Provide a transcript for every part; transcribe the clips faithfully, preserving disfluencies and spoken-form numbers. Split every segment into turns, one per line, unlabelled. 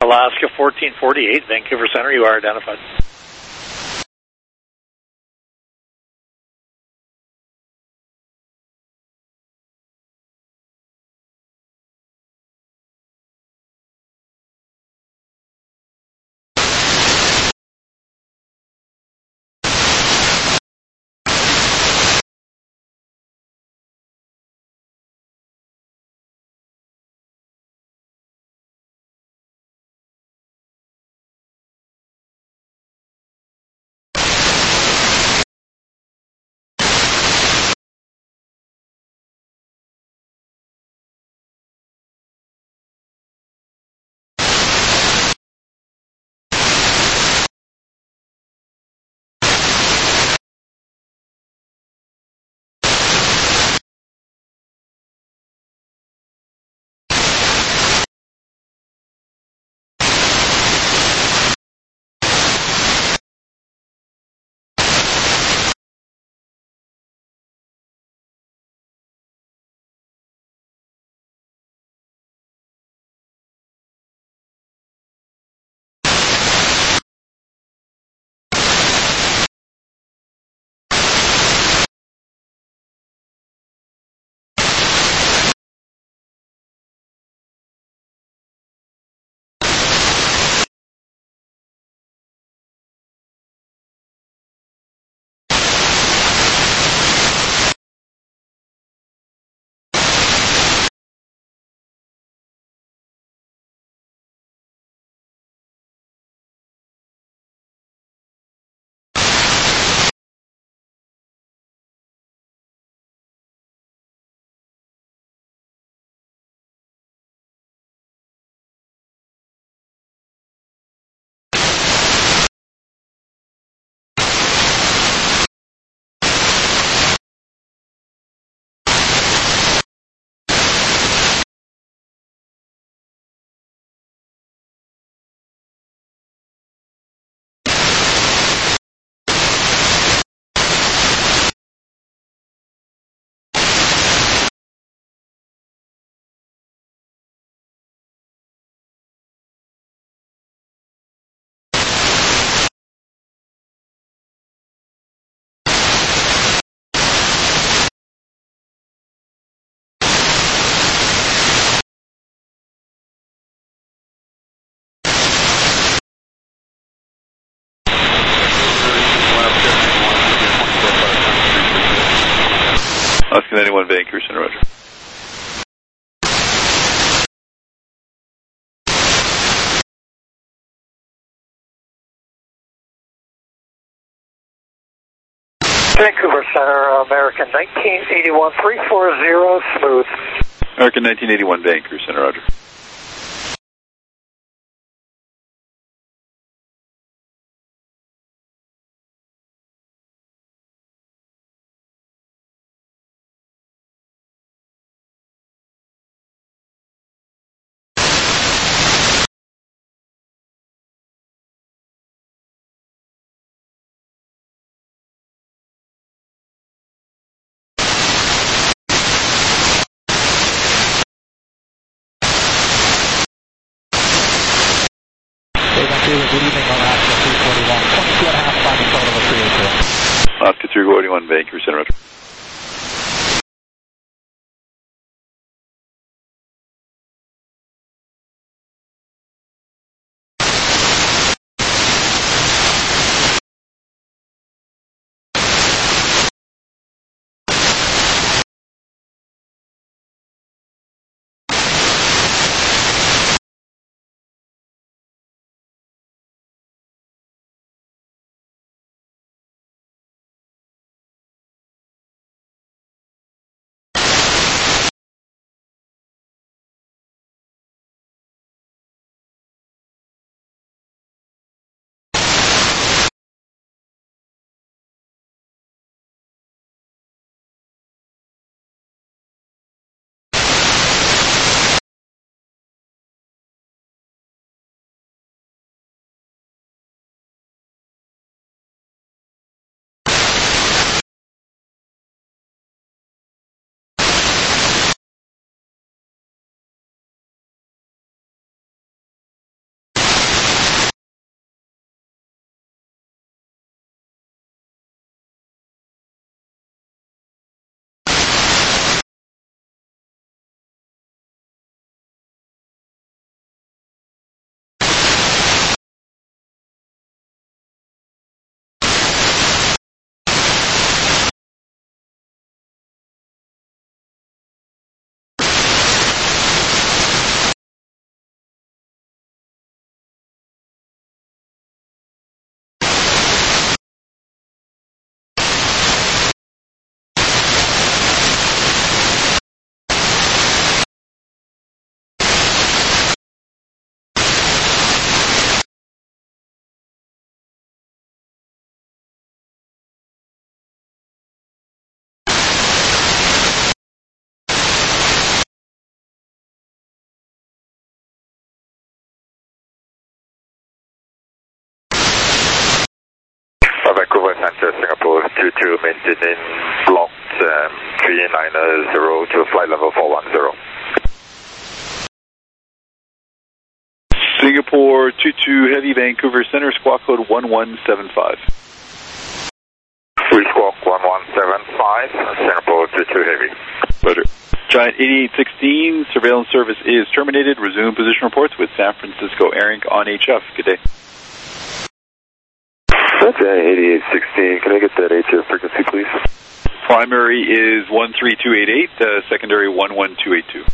Alaska fourteen forty-eight, Vancouver Center, you are identified.
Alaska ninety-one, Vancouver Center, roger.
Vancouver Center, American nineteen eighty-one, three four zero, smooth.
American nineteen eighty-one, Vancouver Center, roger.
Good evening, Alaska three forty-one, twenty-two and a half climbing total of three eighty.
Alaska three forty-one, Vancouver Center, roger.
Center, Singapore two two, maintaining block um, three nine zero to flight level four one zero.
Singapore two two Heavy, Vancouver Center, squawk code one one seven five.
Free squawk one one seven five, Singapore two two Heavy.
Roger. Giant eighty-eight sixteen, surveillance service is terminated. Resume position reports with San Francisco AirInc on H F. Good day.
Giant eighty-eight sixteen, can I get that H F frequency, please?
Primary is one three two eight eight, uh, secondary one one two eight two.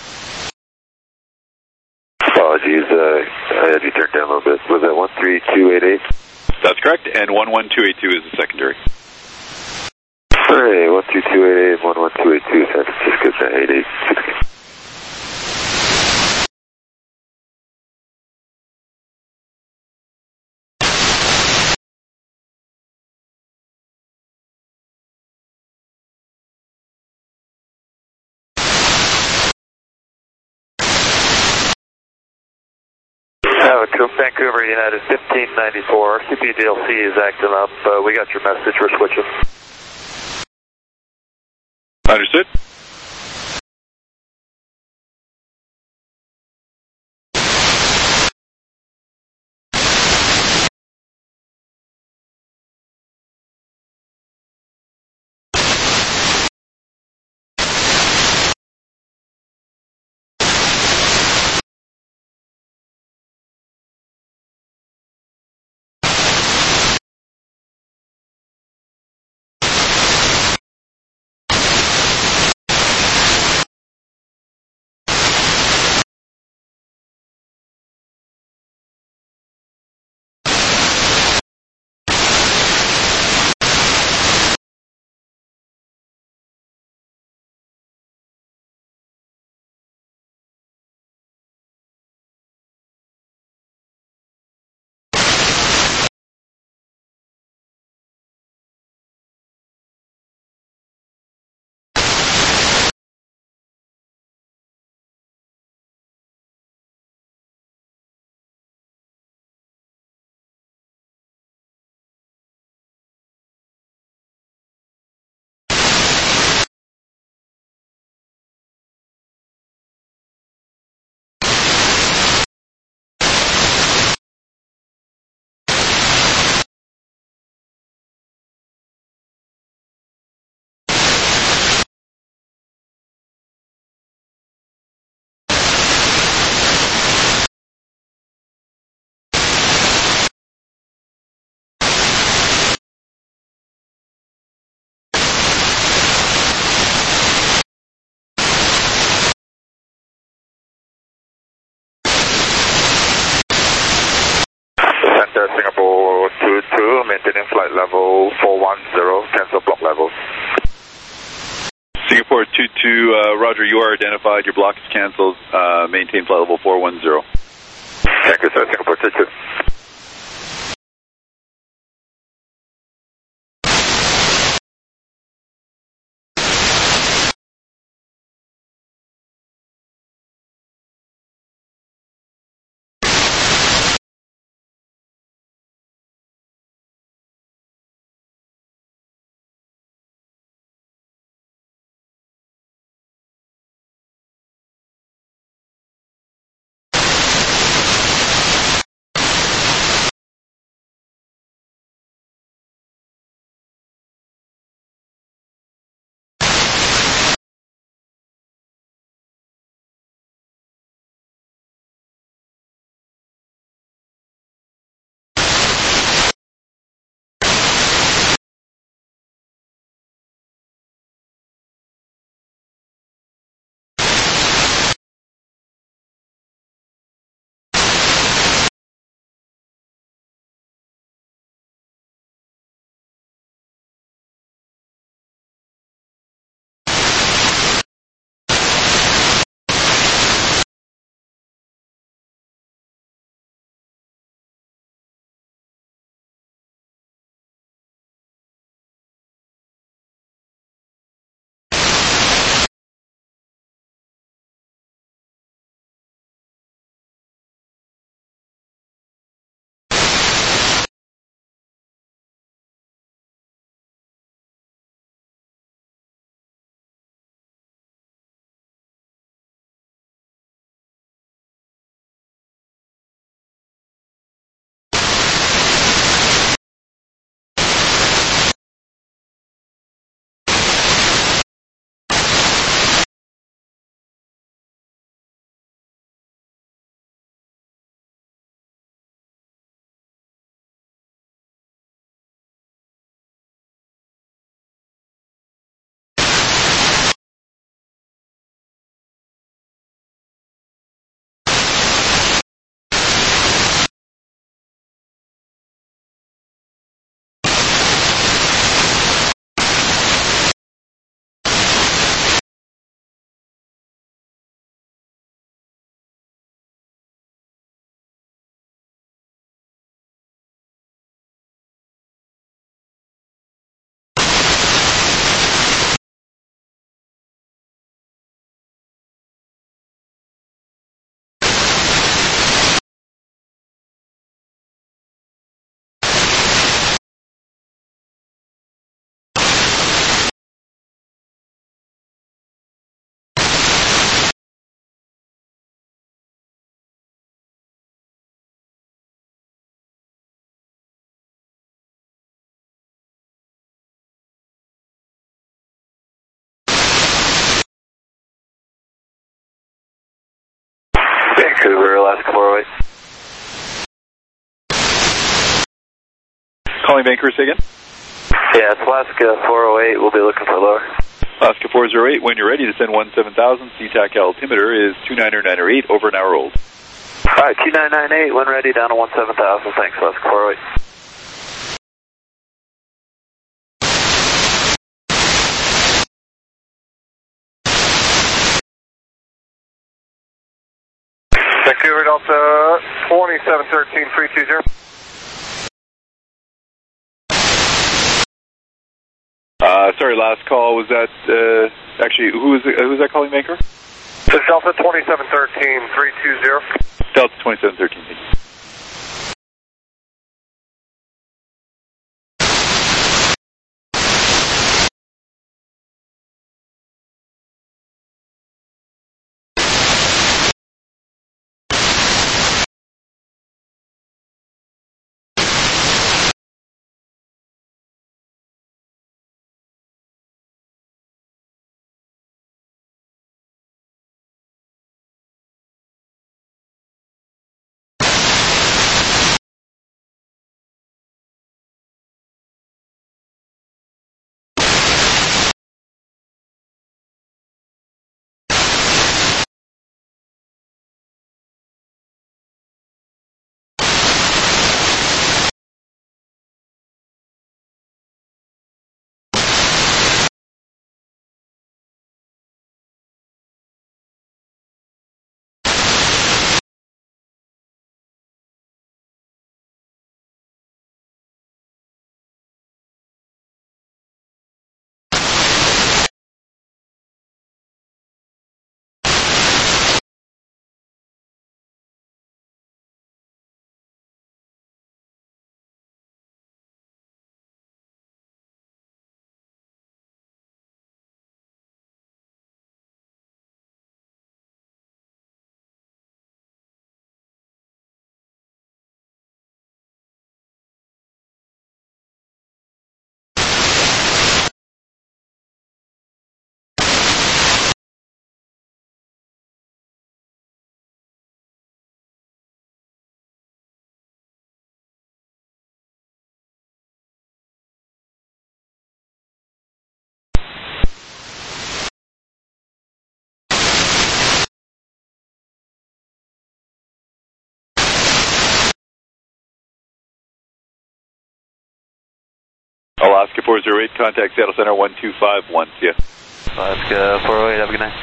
Apologies, uh, I had you turned down a little bit. Was that one three two eight eight?
That's correct, and one one two eight two is the secondary.
Alright, one two two eight eight, one one two eight two, San Francisco, Giant eighty-eight sixteen. Vancouver, United fifteen ninety-four, C P D L C is acting up. Uh, we got your message, we're switching.
Understood.
Singapore two two, maintaining flight level four one zero, cancel block levels.
Singapore two two, uh, Roger, you are identified. Your block is canceled. Uh, maintain flight level four one zero.
Thank you, sir. Singapore two two.
Vancouver, Alaska four oh eight.
Calling Vancouver again?
Yeah, it's Alaska four oh eight. We'll be looking for lower.
Alaska four oh eight, when you're ready to send one seven thousand, C TAC altimeter is two nine nine eight, over an hour old.
Alright, two nine nine eight, when ready, down to one seven thousand. Thanks, Alaska four oh eight.
Vancouver Delta twenty-seven thirteen three two zero.
Uh, sorry, last call, was that, uh, actually, who was, who was that calling, Vancouver?
This is Delta twenty-seven thirteen three two zero.
Delta twenty-seven thirteen. Alaska four oh eight, contact Seattle Center one two five one, see ya.
Alaska four oh eight, have a good night.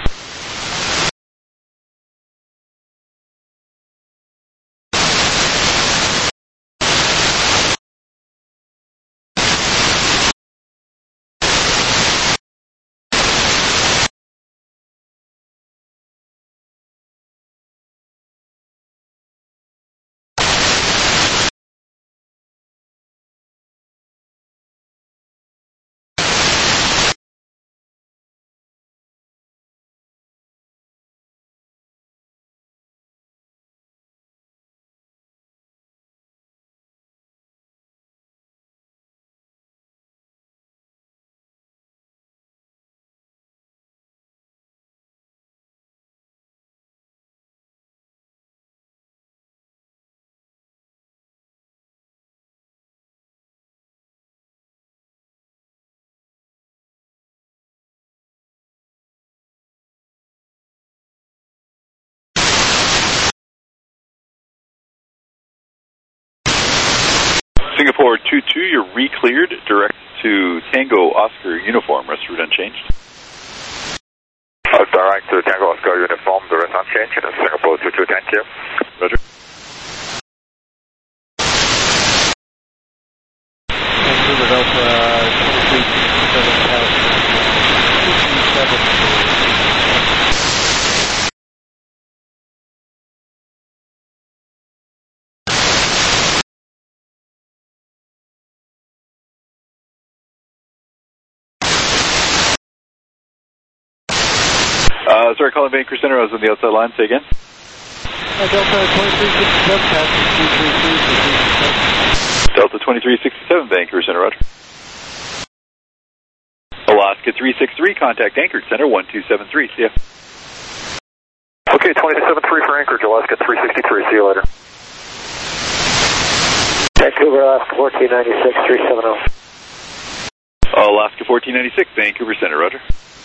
Singapore two two, you're re-cleared, direct to Tango Oscar uniform, rest route unchanged.
Uh, direct to Tango Oscar uniform, the rest unchanged, and Singapore two two, thank you.
Roger.
Vancouver Delta twenty-three sixty-seven, two two seven.
Uh, sorry, calling Vancouver Center, I was on the outside line, say again.
Uh, Delta twenty-three sixty-seven, passing two three three.
Delta twenty-three sixty-seven, Vancouver Center, roger. Alaska three six three, contact Anchorage Center one two seven three, see ya.
Okay, twenty-seven three for Anchorage, Alaska three sixty-three. See you later.
Vancouver, Alaska fourteen ninety-six, three seventy.
Alaska fourteen ninety-six, Vancouver Center, roger.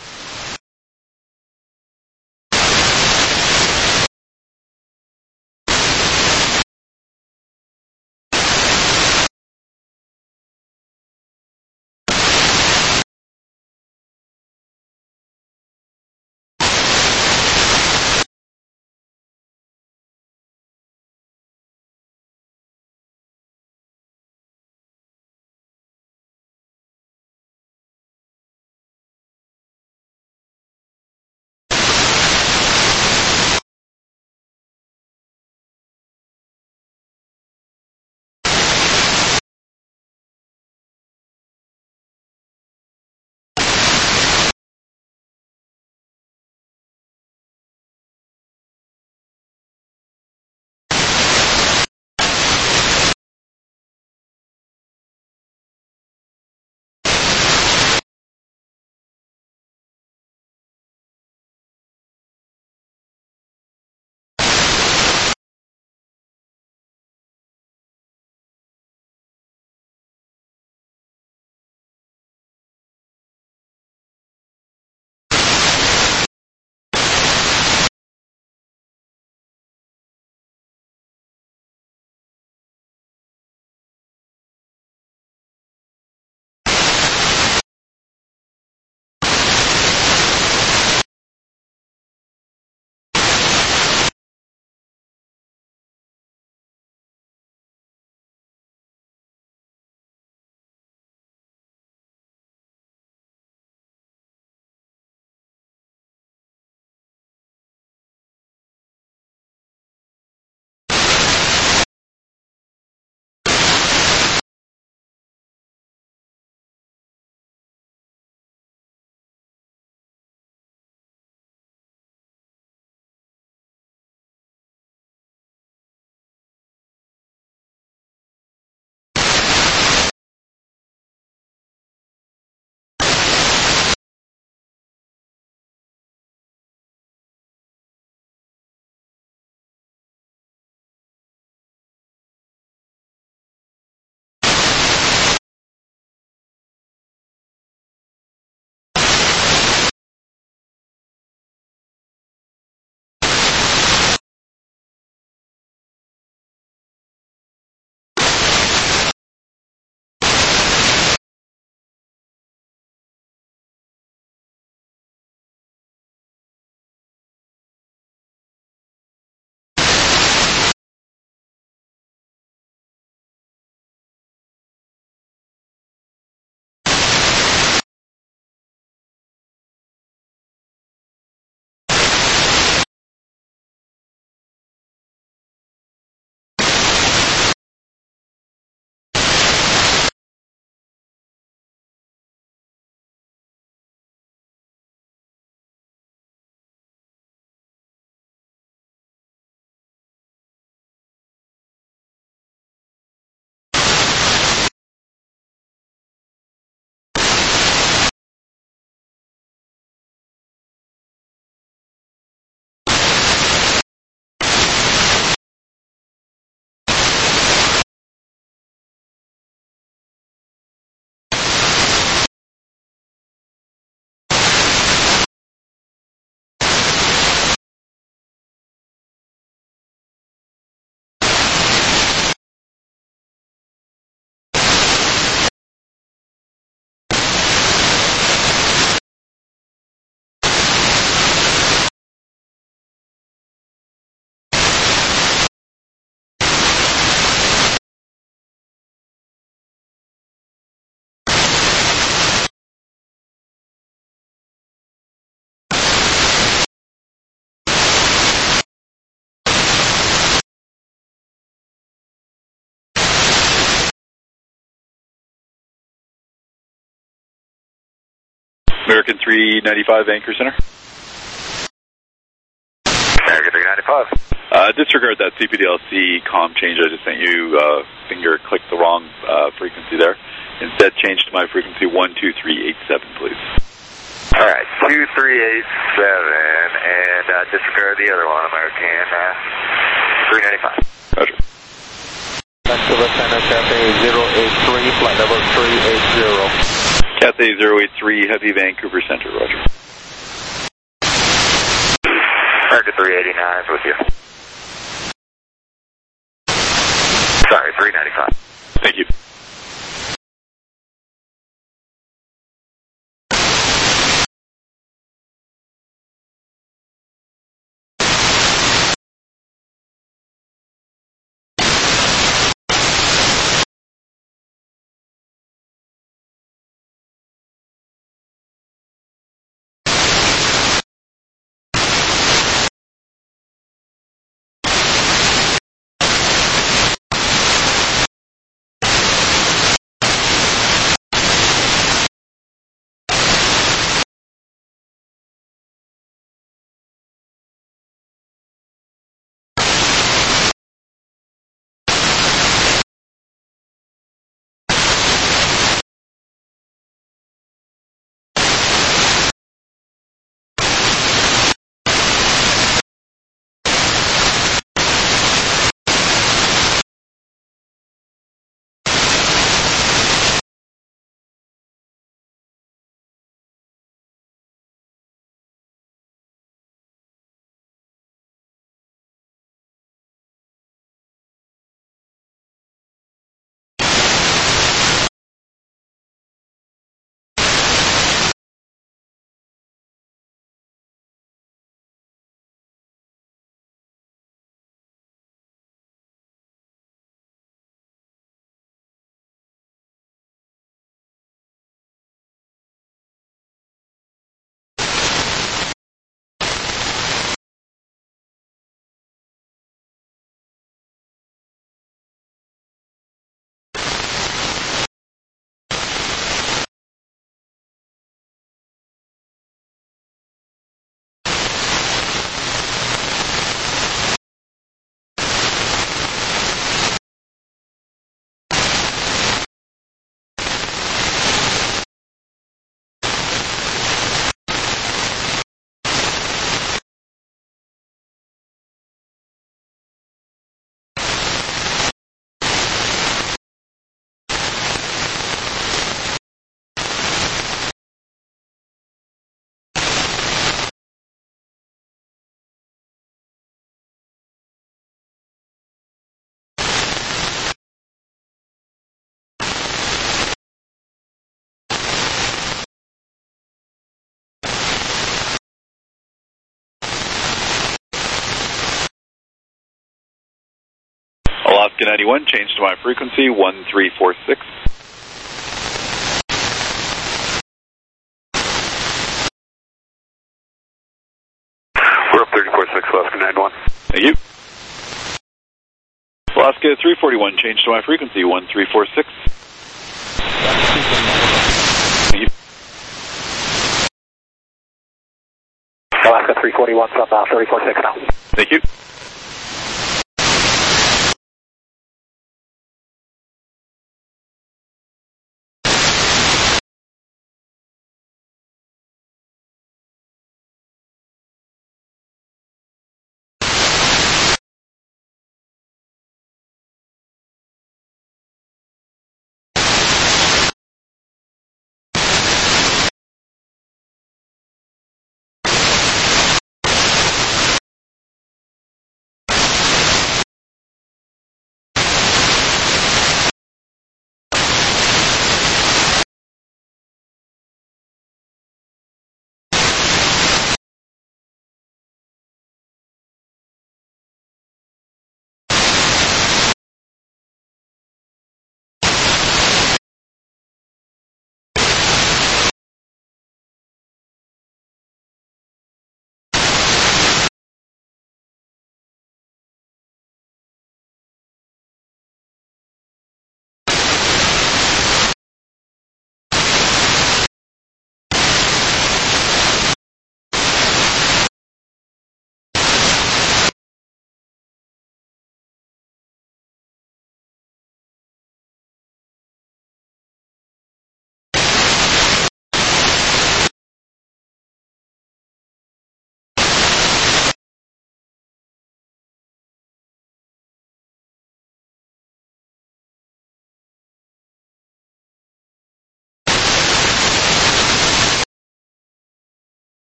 American three ninety-five, Anchor Center.
American three ninety-five.
Uh, disregard that C P D L C comm change I just sent you. Uh, finger clicked the wrong uh, frequency there. Instead, change to my frequency one two three eight seven, please.
All right, two three eight seven, and uh, disregard the other one, American uh, three ninety-five.
Roger.
Vancouver Center, Cathay zero eight three, flight level three eighty.
Cathay zero eight three, Heavy Vancouver Center, roger.
American three eighty-nine is with you. Sorry, three ninety-five.
Thank you. Alaska ninety-one, change to my frequency, one three four six.
We're up thirty-four six, Alaska ninety-one.
Thank you. Alaska three forty-one, change to my frequency, one three four six. Thank you.
Alaska three forty-one from uh, thirty-four six now.
Thank you.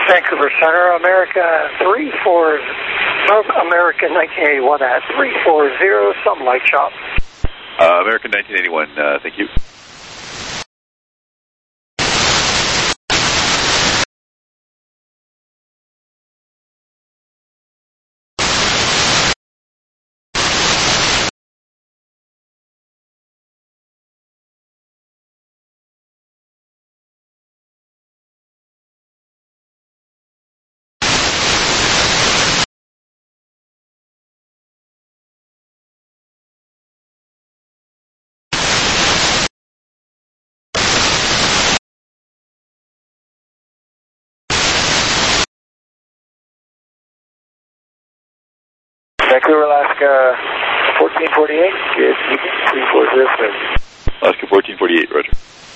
Vancouver Center, America three four, American nineteen eighty-one at three four zero, some light shop.
Uh, American nineteen eighty-one, uh, thank you.
Vancouver, Alaska, fourteen forty-eight, good evening, three four zero seven.
Alaska fourteen forty-eight, roger.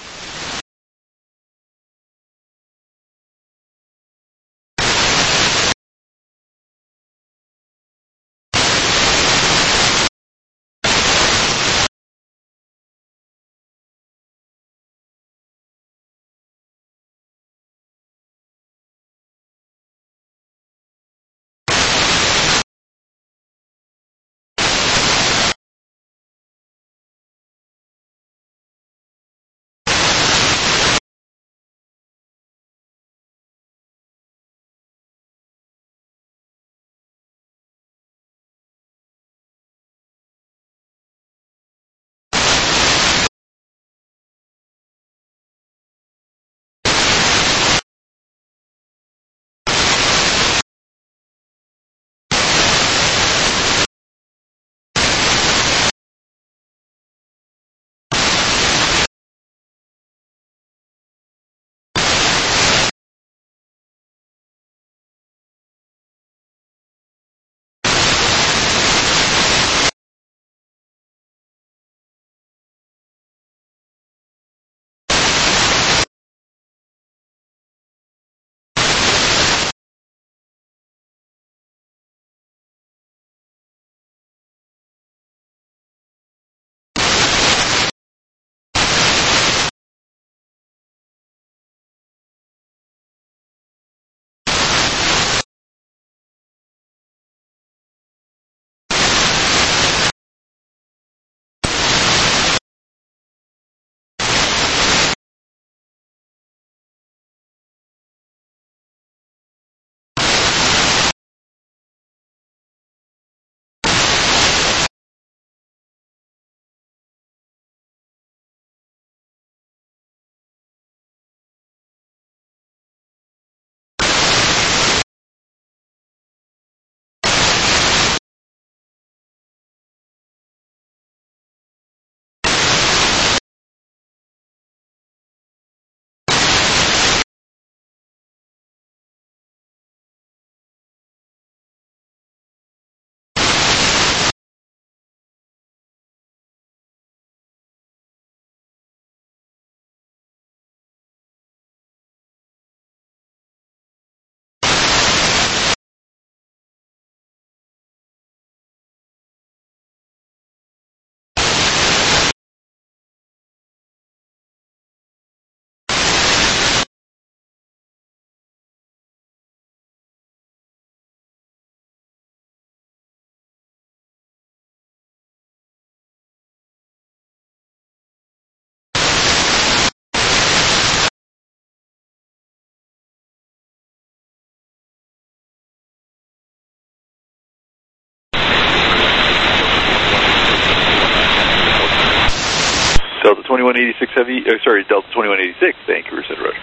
Delta twenty-one eighty-six Heavy, uh, sorry, Delta twenty-one eighty-six, Vancouver Center, roger.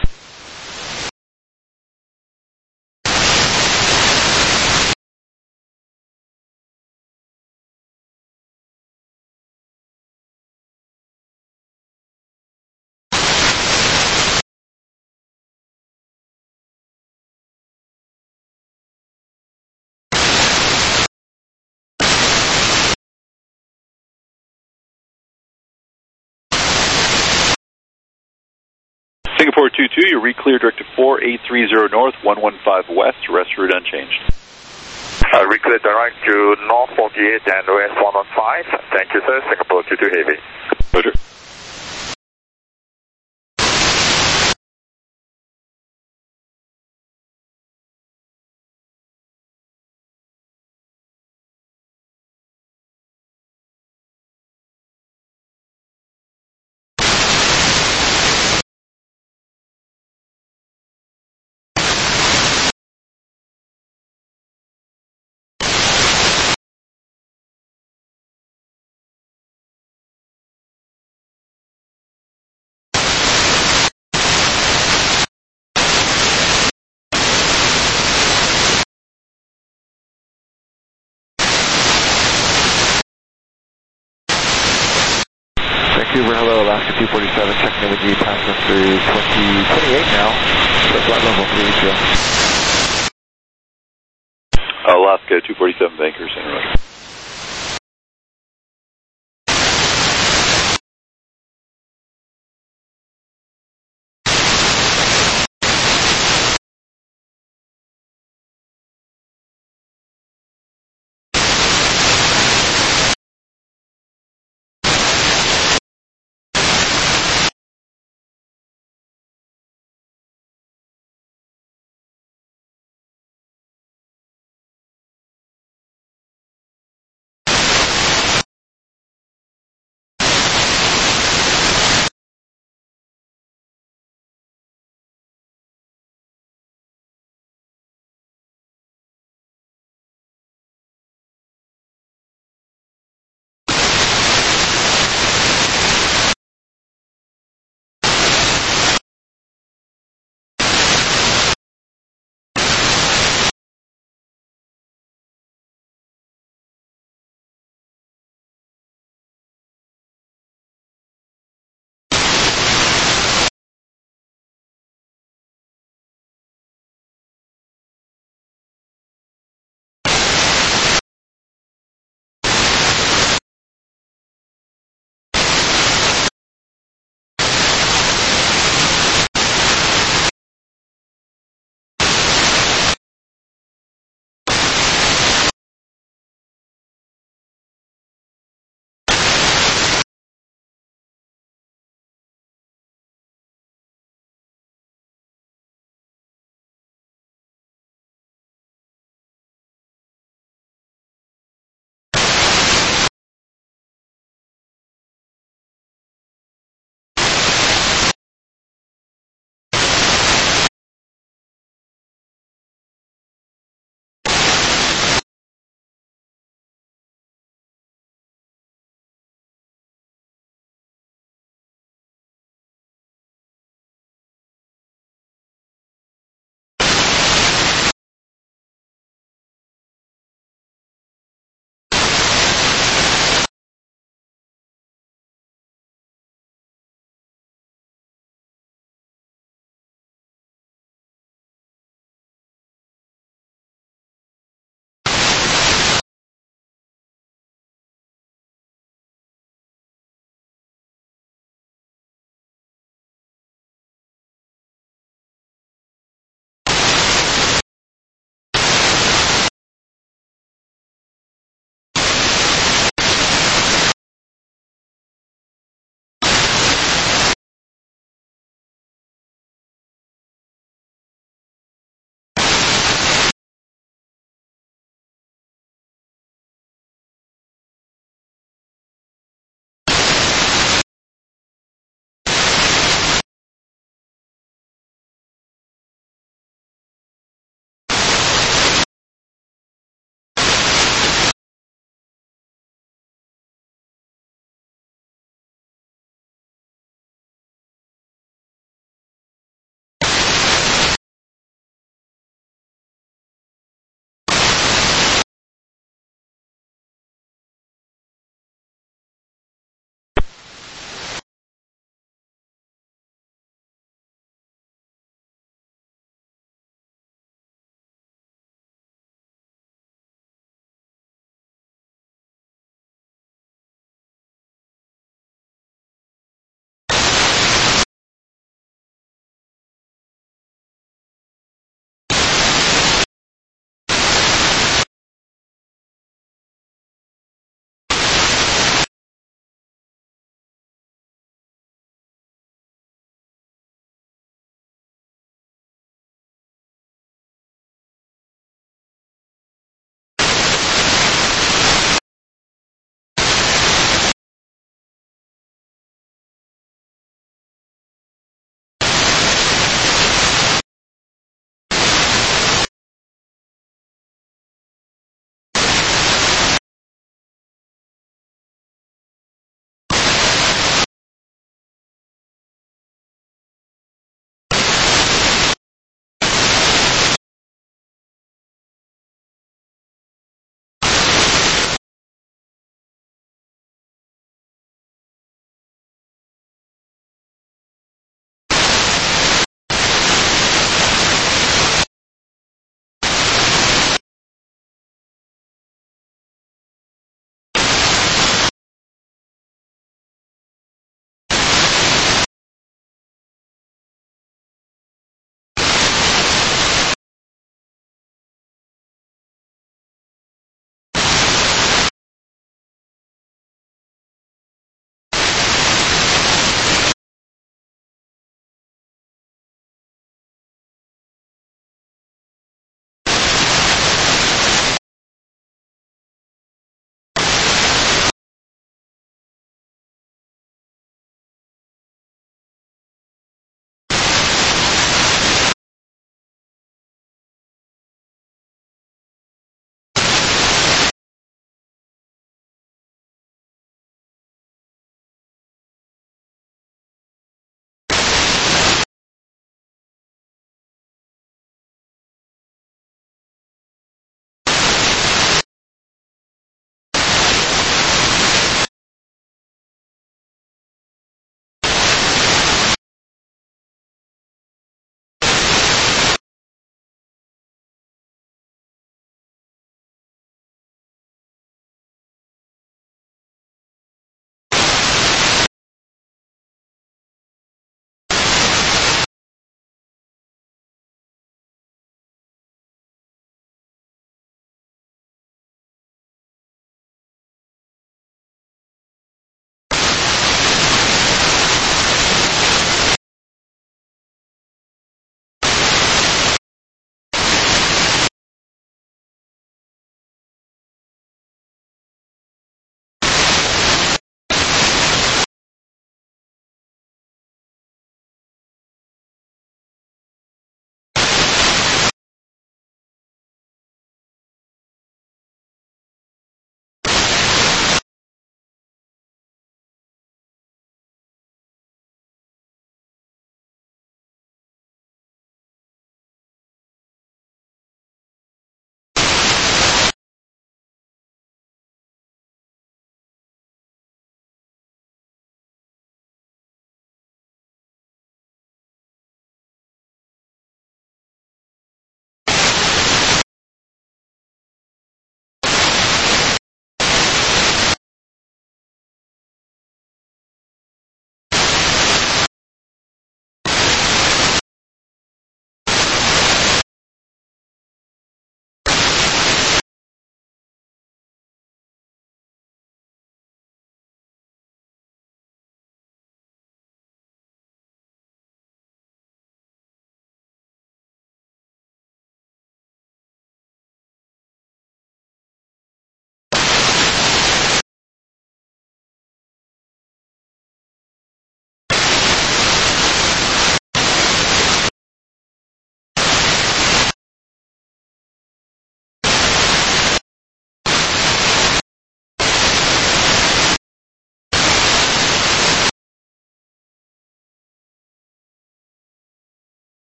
Singapore two two, you're re-clear directed four eight three zero north, one one five west, rest route unchanged.
Uh, re-clear direct to north forty-eight and west one one five. Thank you, sir. Singapore two two Heavy.
Roger.
Vancouver, hello, Alaska two forty-seven, checking in with you, passing through twenty twenty-eight now, so flight level three eighty.
Alaska two forty-seven, Vancouver Center.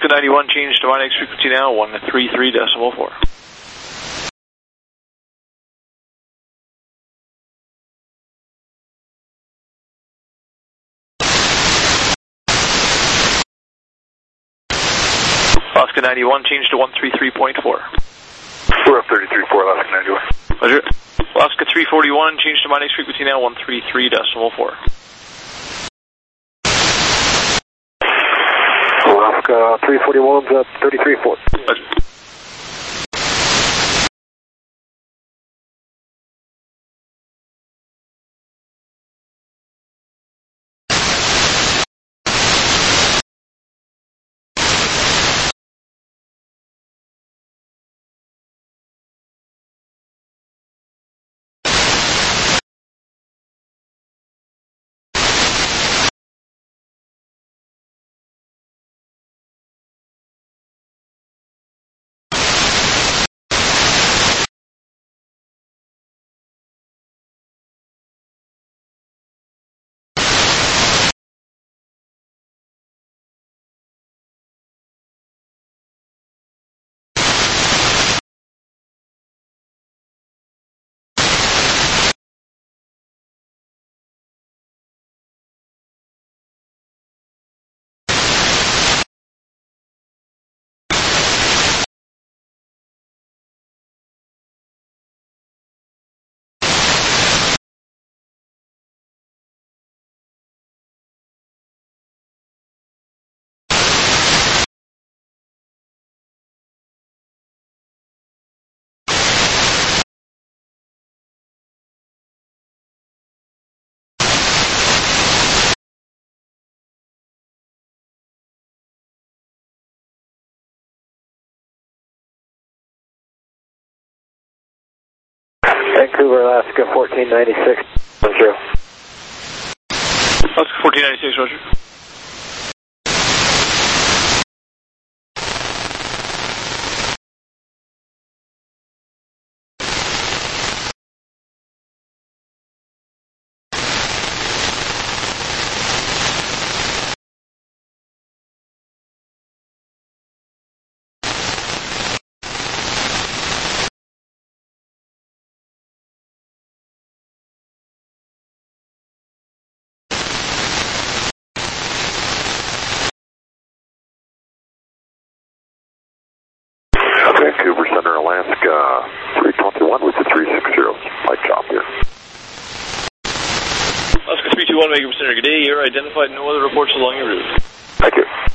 Alaska ninety-one, change to my next frequency now, one three three decimal four. Alaska ninety-one, change to one three three point four.
We're up thirty-three four, Alaska ninety-one.
Roger. Alaska three forty-one, change to my next frequency now, one three three decimal four.
Alaska three forty-one's up thirty-three four.
Roger.
Vancouver, Alaska fourteen ninety-six. Zero.
Alaska fourteen ninety-six, Roger.
Vancouver Center, Alaska three twenty-one with the three sixty. Light chop here.
Alaska three two one, Vancouver Center, good day. You're identified, no other reports along your route.
Thank you.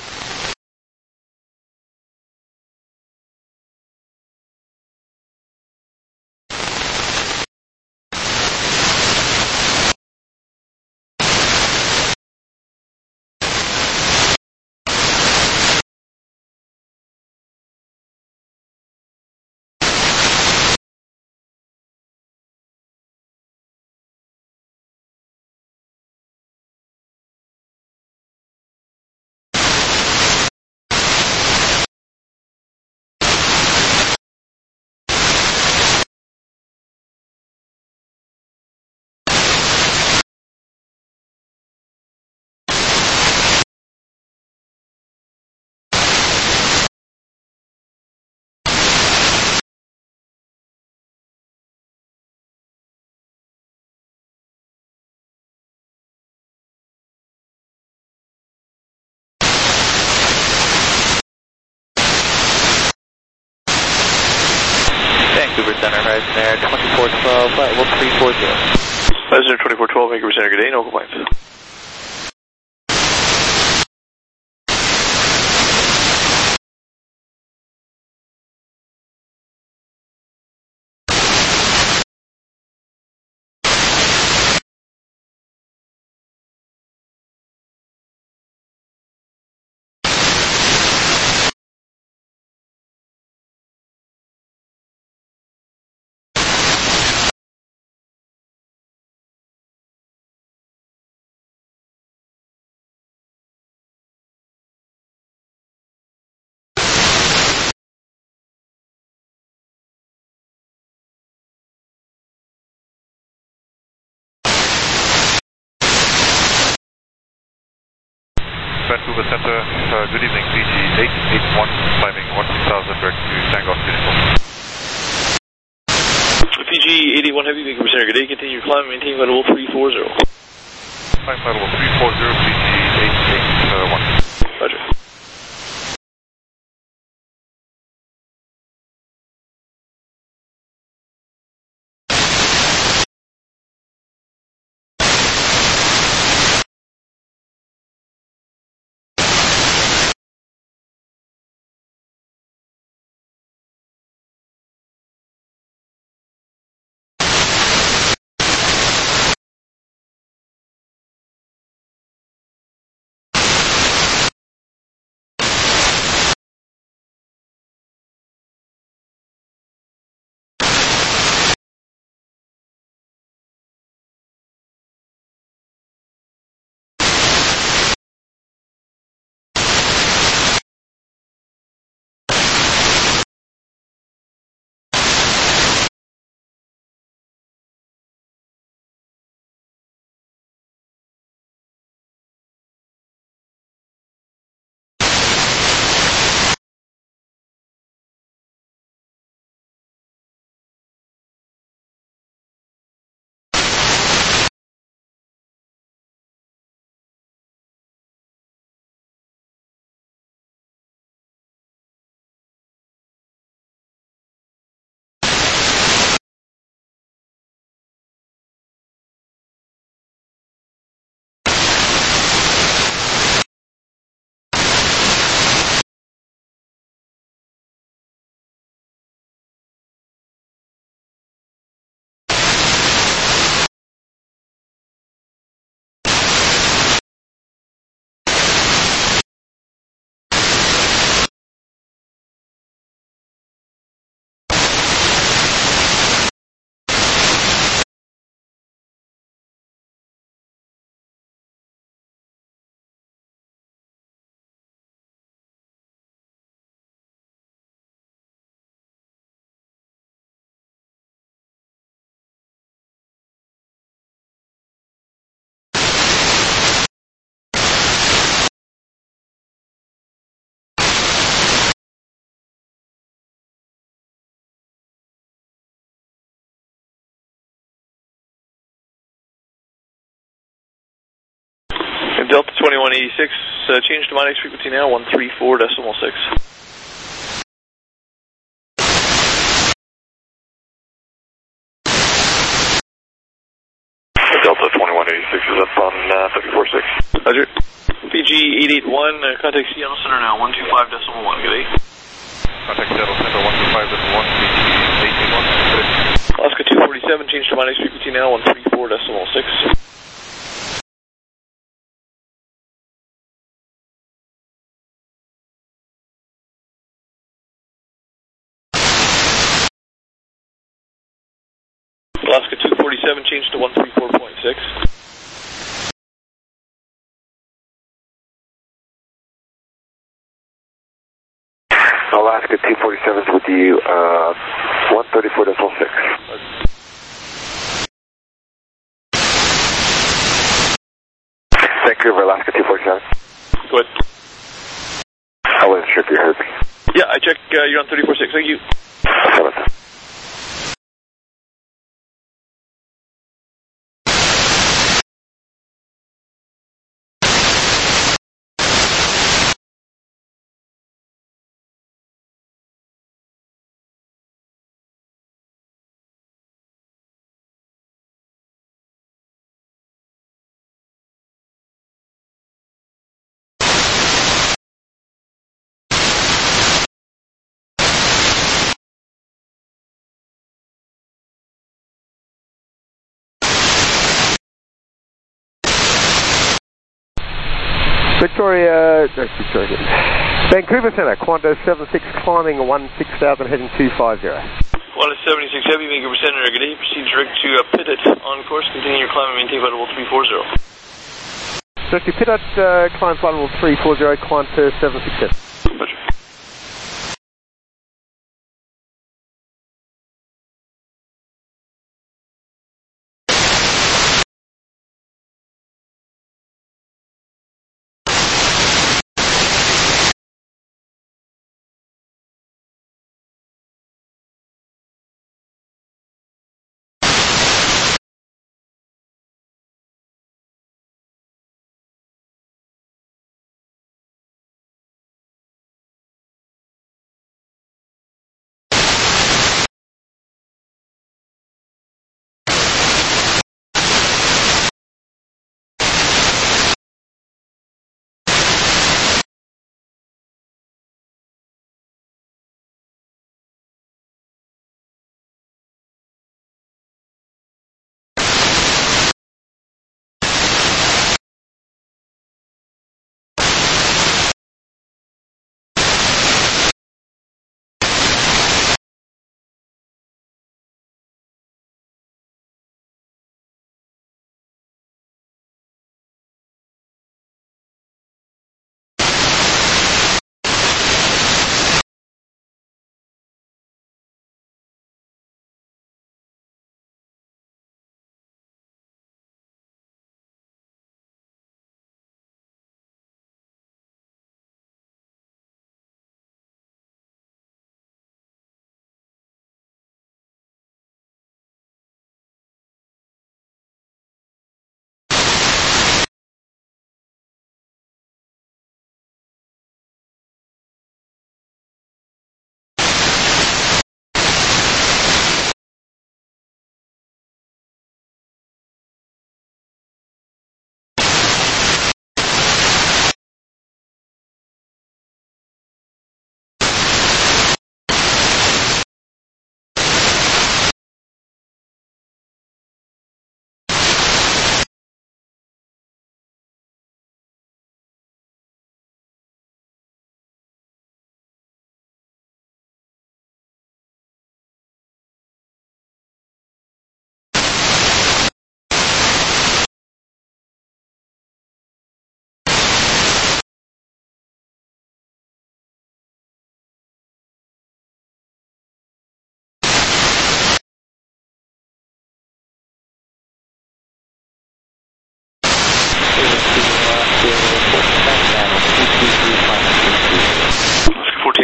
Vancouver Center, Horizon Air, twenty-four twelve, flight level three forty.
Horizon Air twenty-four twelve, Vancouver Center, good day, no complaints.
Vancouver Center. Uh, good evening, P G eight eight one, climbing one six thousand, back to Tango Uniform.
P G eight eight one Heavy, Vancouver Center. Good day, continue your climb, maintain flight level three four zero.
Climb flight level three four zero, P G eight eight one.
Roger. Delta twenty-one eighty-six, uh, change to Minex frequency now, one three four decimal six.
Delta twenty-one eighty-six is up on uh, thirty-four six.
Roger. P G eight eight one, uh, contact Seattle Center now, one two five decimal one, good day.
Contact Seattle Center, one two five decimal one, P G eight eight one, good day.
Alaska two forty-seven, change to Minex frequency now, one three four decimal six. Alaska two forty-seven, change to one three four point six.
Alaska two forty-seven is with you, uh, one thirty-four decimal six. Vancouver, Alaska two forty-seven.
Go ahead.
I wasn't sure if you heard me.
Yeah, I check, uh, you're on thirty-four six, thank you.
Okay, what's up?
Victoria, no, Victoria. Vancouver Center, Qantas seven six climbing one six thousand, heading two five zero.
Qantas seventy-six Heavy, Vancouver Center, good day. Proceed direct to uh, Pitot on course, continue your climb and maintain flight level three four zero.
Direct to Pitot, uh, climb flight level three four zero, Qantas seven six seven.
Roger.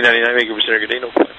ninety-nine, make your percent, good day, no plans.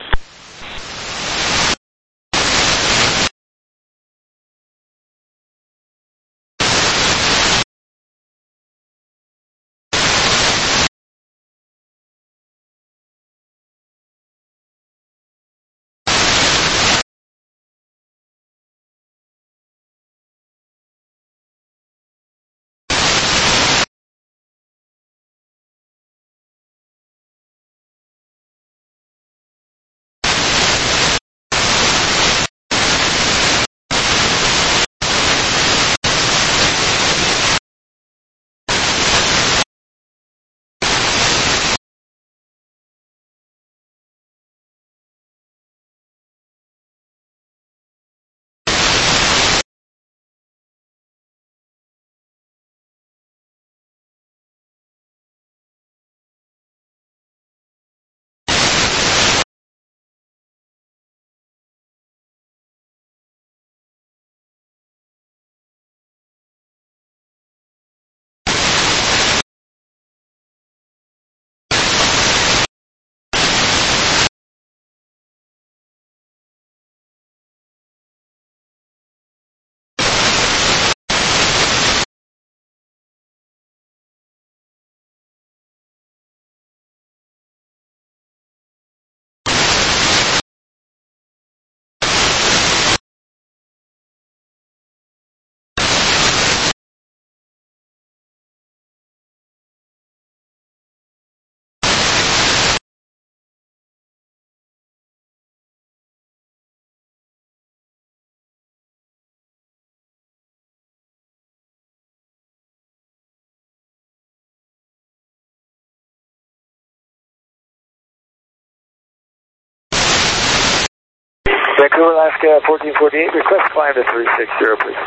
Vancouver, Alaska, fourteen forty-eight, request climb to three sixty, please.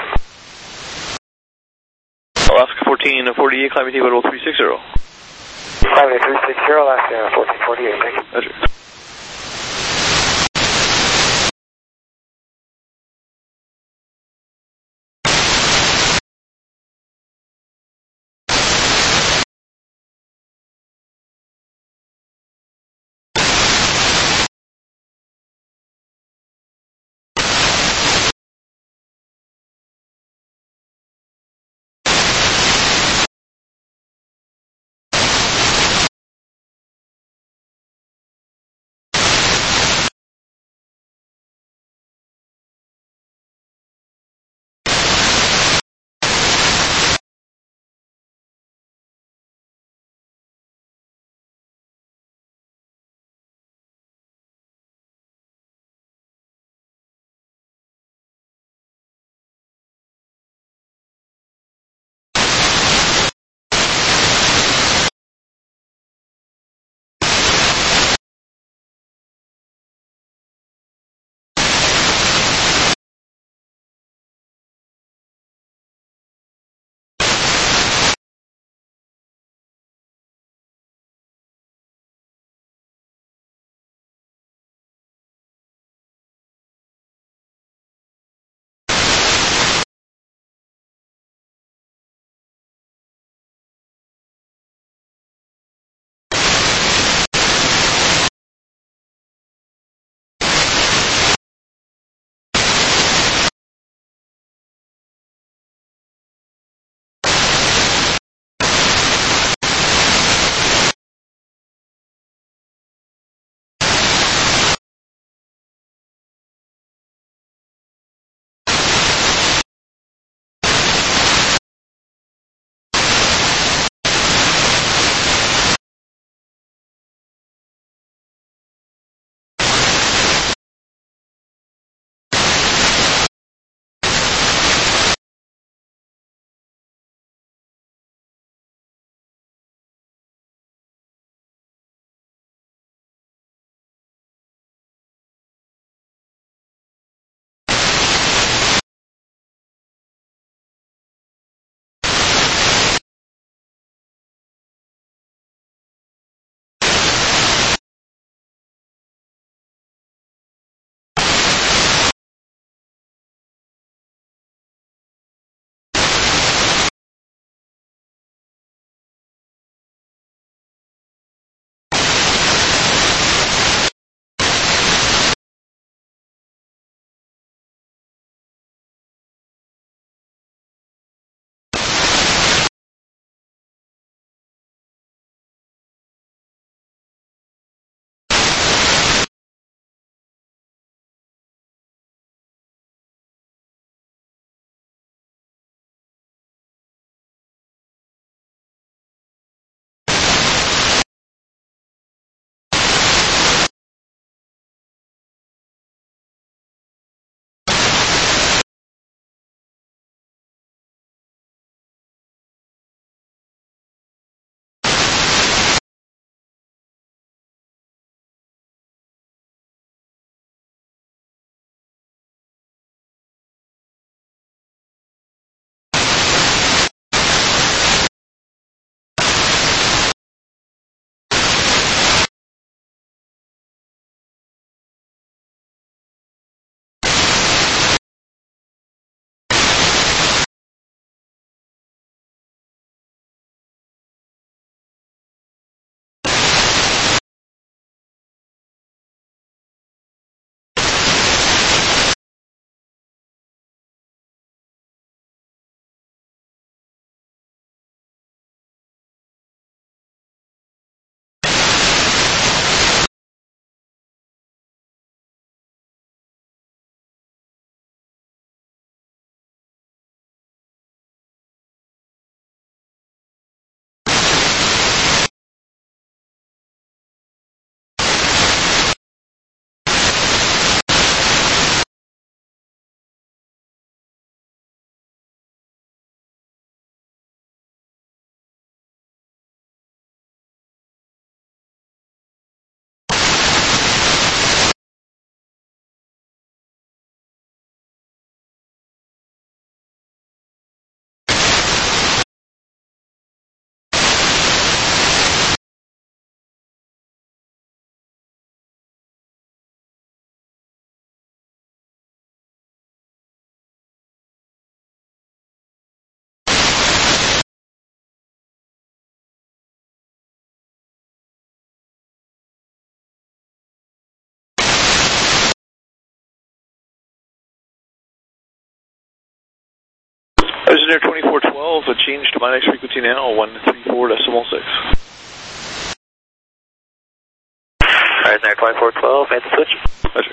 Alaska fourteen forty-eight, climbing to level three sixty.
Climbing to three sixty, Alaska fourteen forty-eight, thank you.
Roger. Icenair twenty-four twelve, a change to my next frequency now, one three four decimal six.
Icenair twenty-four twelve, made the switch.
Roger.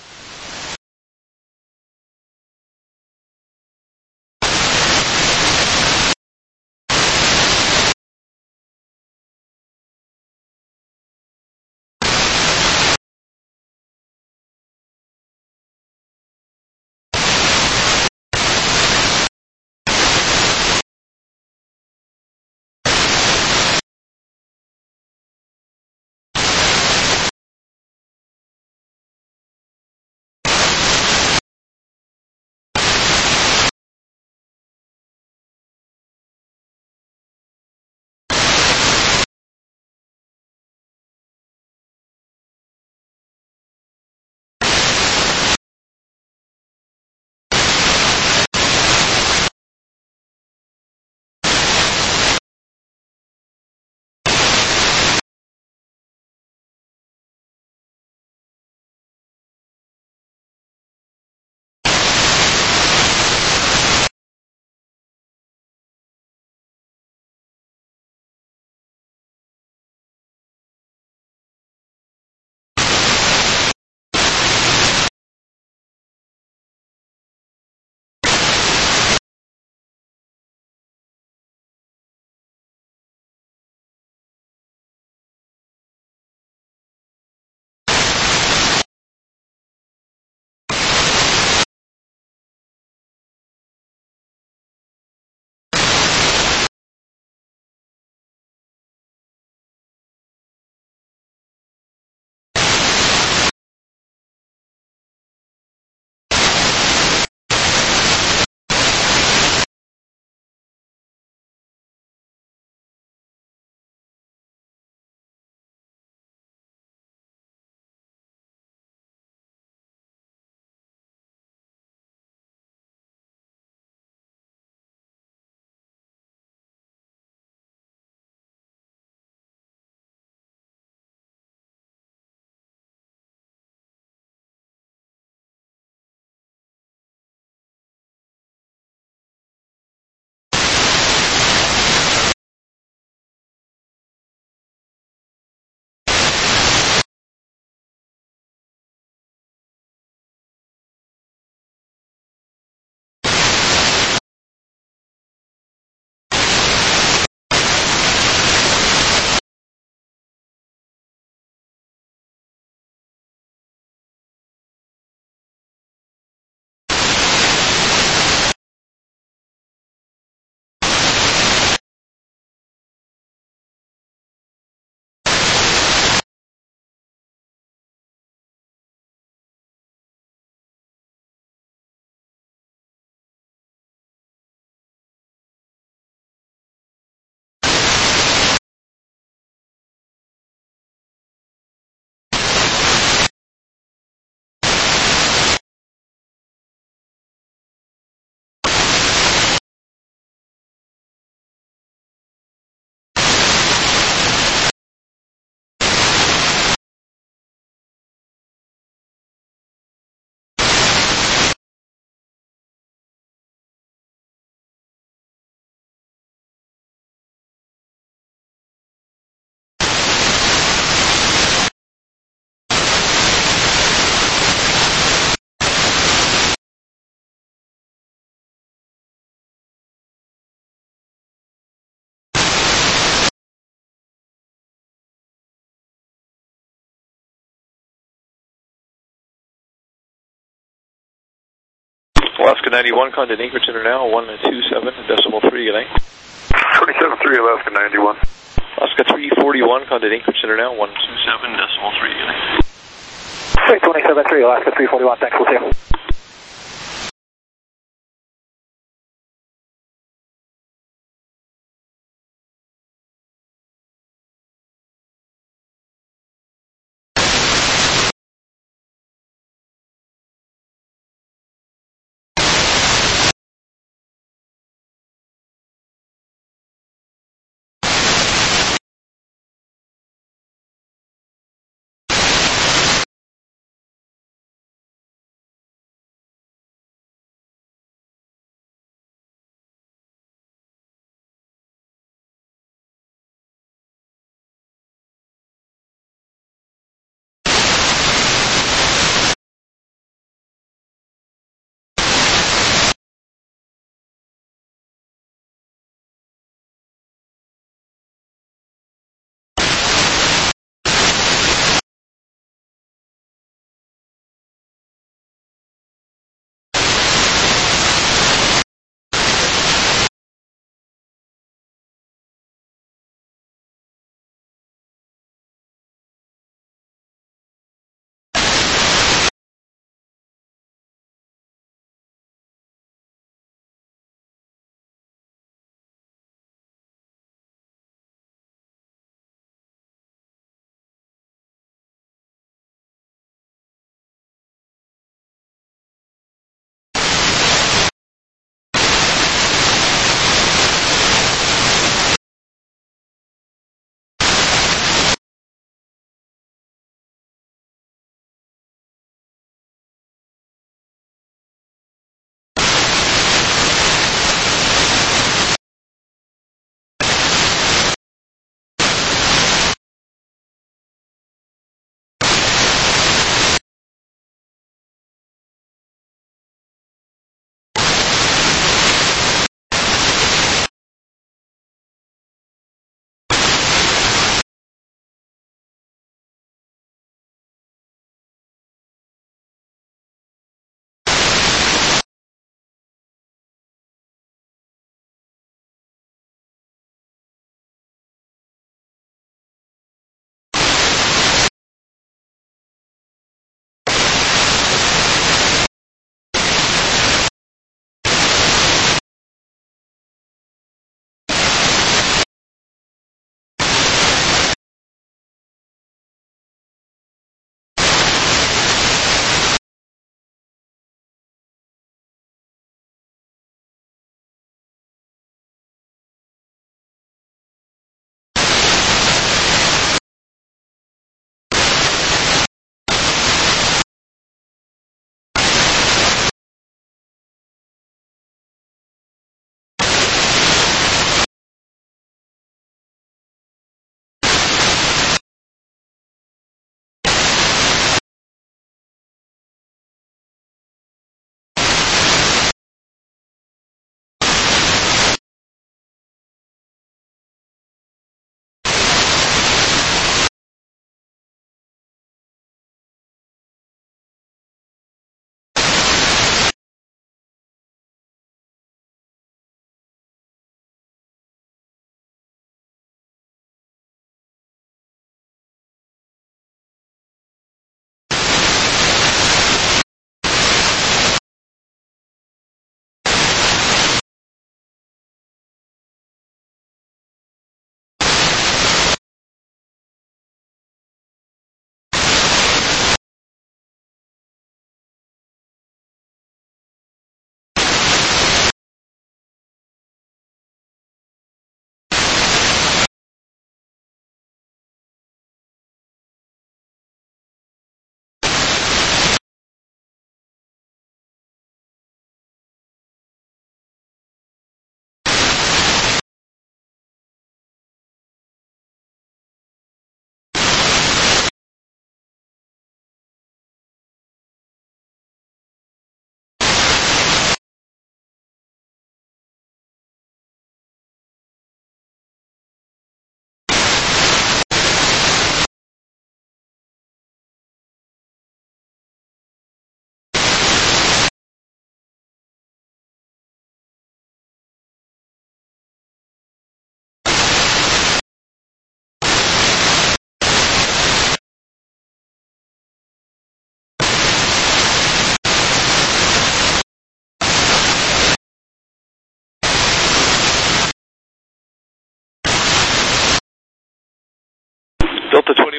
Alaska ninety-one, contact Anchorage Center now, one two seven decimal three, good night.
twenty-seven three, Alaska ninety-one.
Alaska three forty-one, contact Anchorage Center now, one two seven decimal three, good night.
twenty-seven three, Alaska three forty-one, thanks, we'll see you.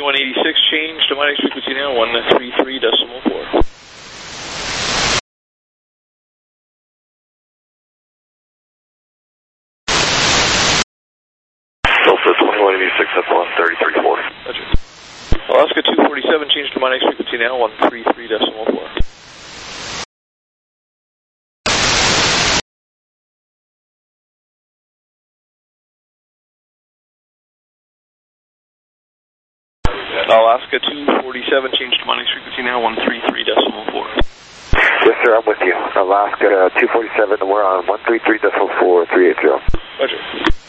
one eighty-six, change to minus frequency now, one three three decimal four.
Delta twenty-one eighty-six at one thirty-three four.
Roger. Alaska two forty-seven, change to minus frequency now, one three three decimal four. Alaska two forty-seven, change to minus frequency now, one three three decimal four.
Yes, sir, I'm with you. Alaska two forty-seven, we're on one three three decimal four, three eight zero.
Roger.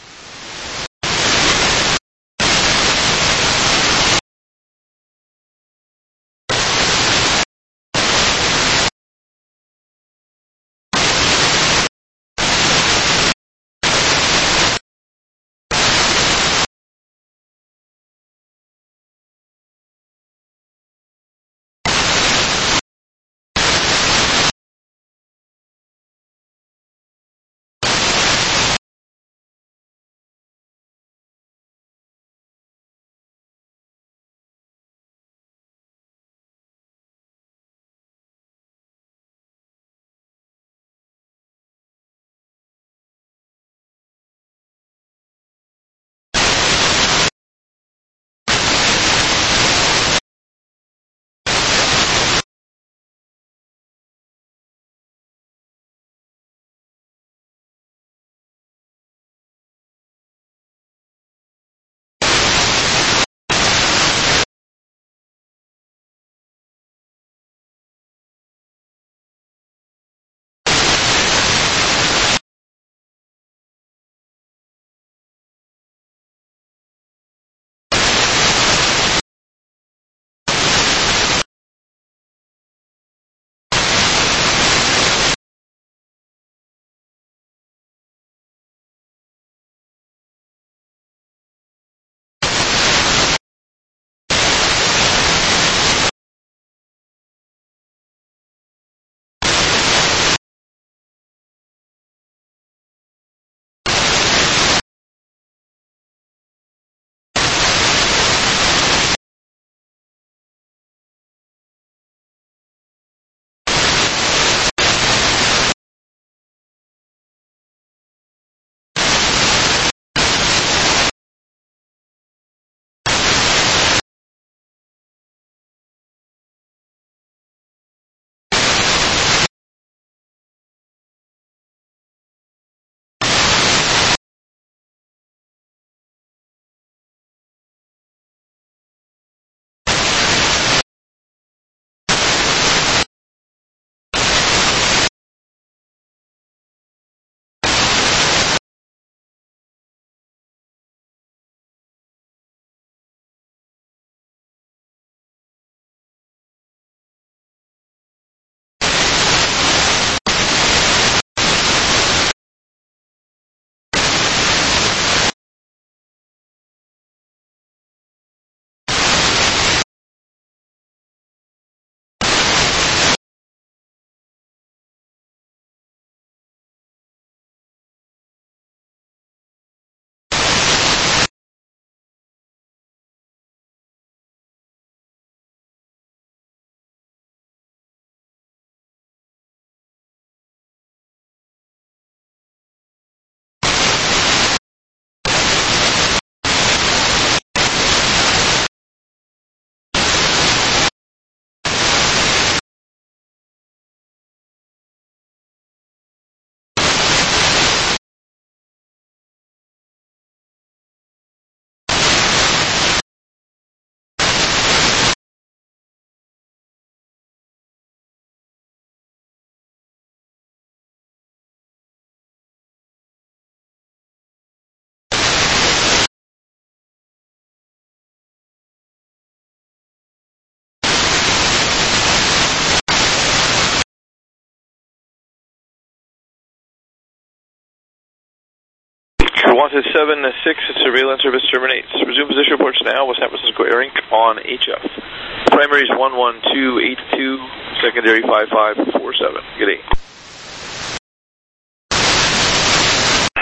Qantas seven six, surveillance service terminates. Resume position reports now with San Francisco Air Incorporated on H F. Primary is one one two eight two, secondary five five four seven. Good day.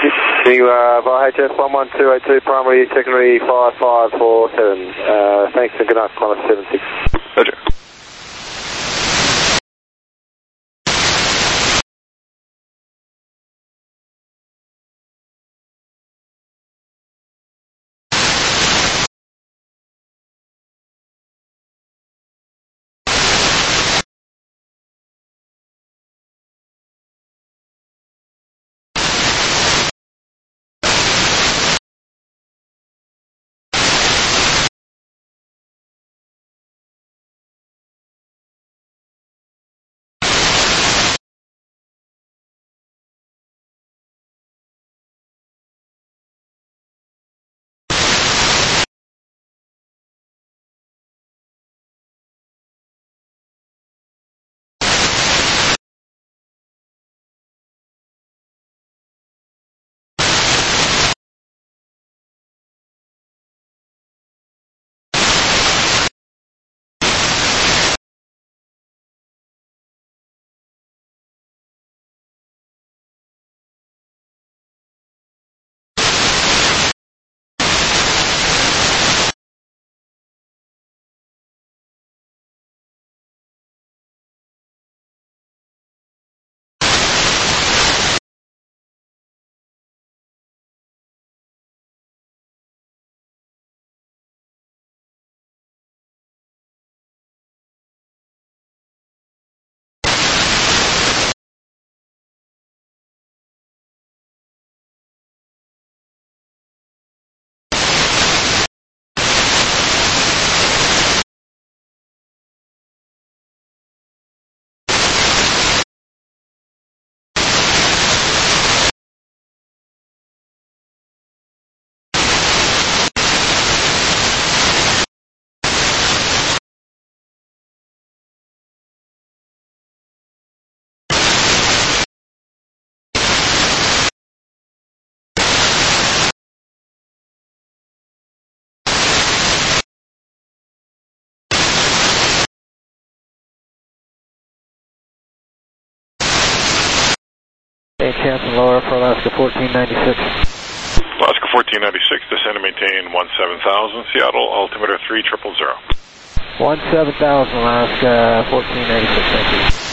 Continue uh, via H S one one two eight two, primary, secondary five five four seven. Uh, thanks and good night, Climate seven six.
Roger.
Hey, chance and lower for Alaska fourteen ninety-six.
Alaska fourteen ninety-six, descend and maintain one seven thousand, Seattle, altimeter three triple zero.
one seven thousand, Alaska fourteen ninety-six, thank you.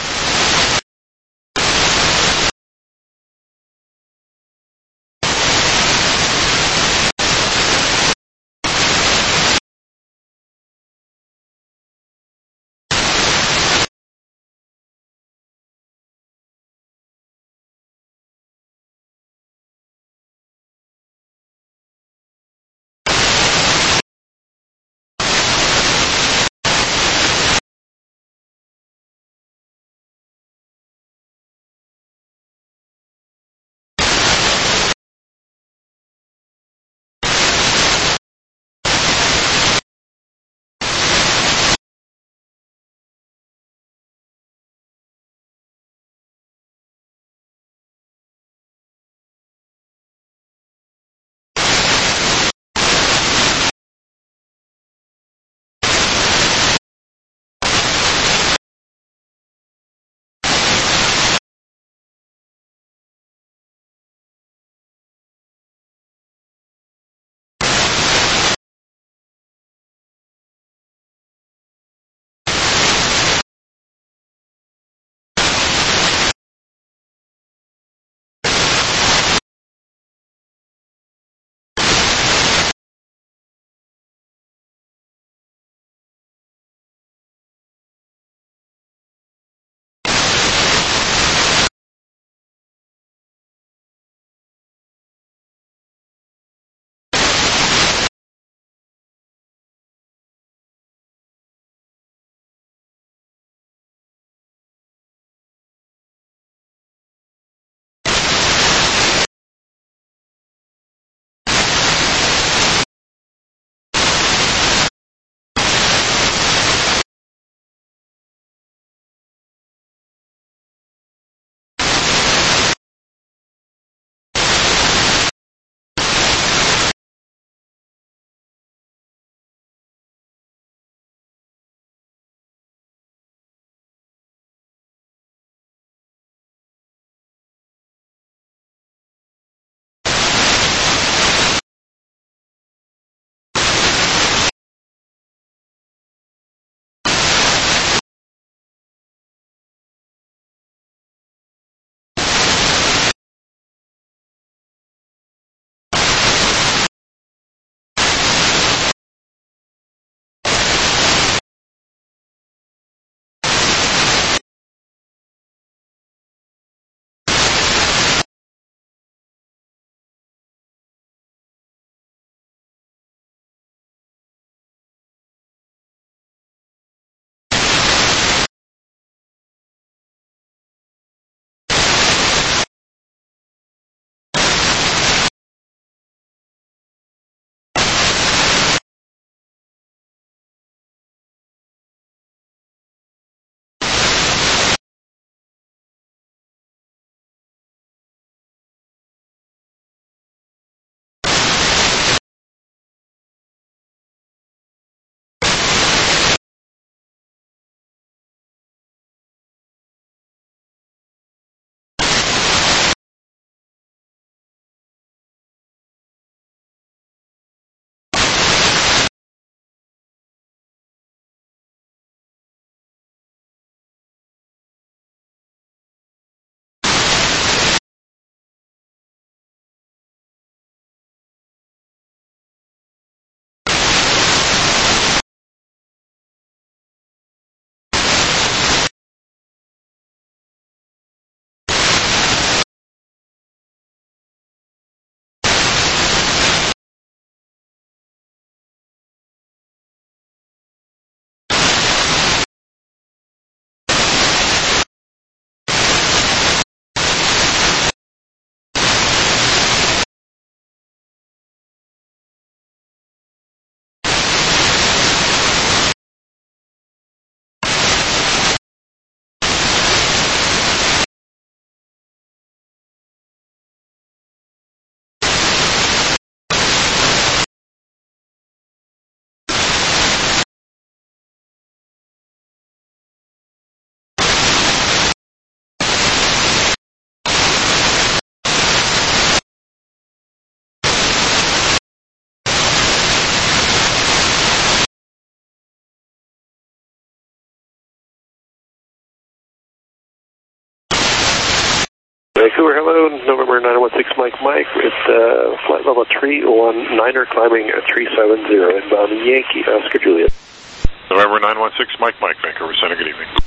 Vancouver, hello, November nine one six Mike Mike with uh, flight level three one niner climbing at three seven zero inbound Yankee, Oscar Juliet.
November nine one six Mike Mike, Vancouver Center, good evening.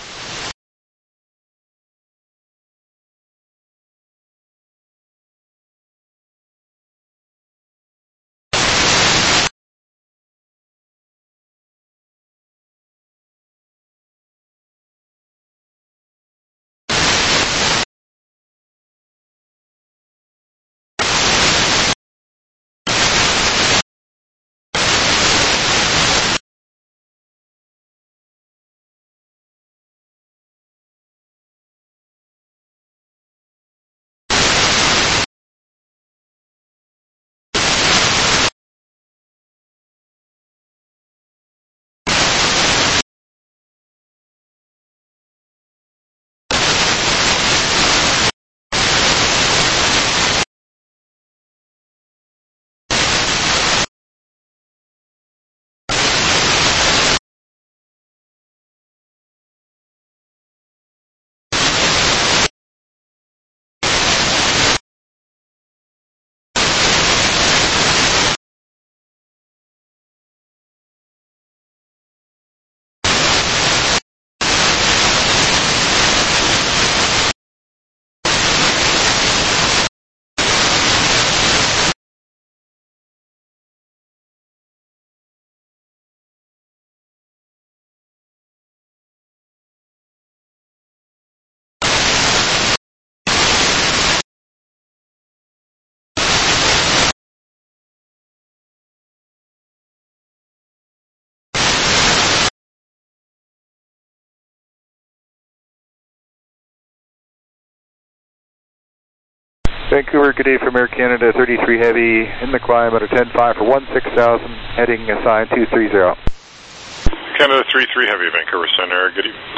Vancouver, good day from Air Canada, thirty-three Heavy, in the climb at a ten five for one six thousand, heading assigned two three zero.
Canada three three Heavy, Vancouver Center, good evening.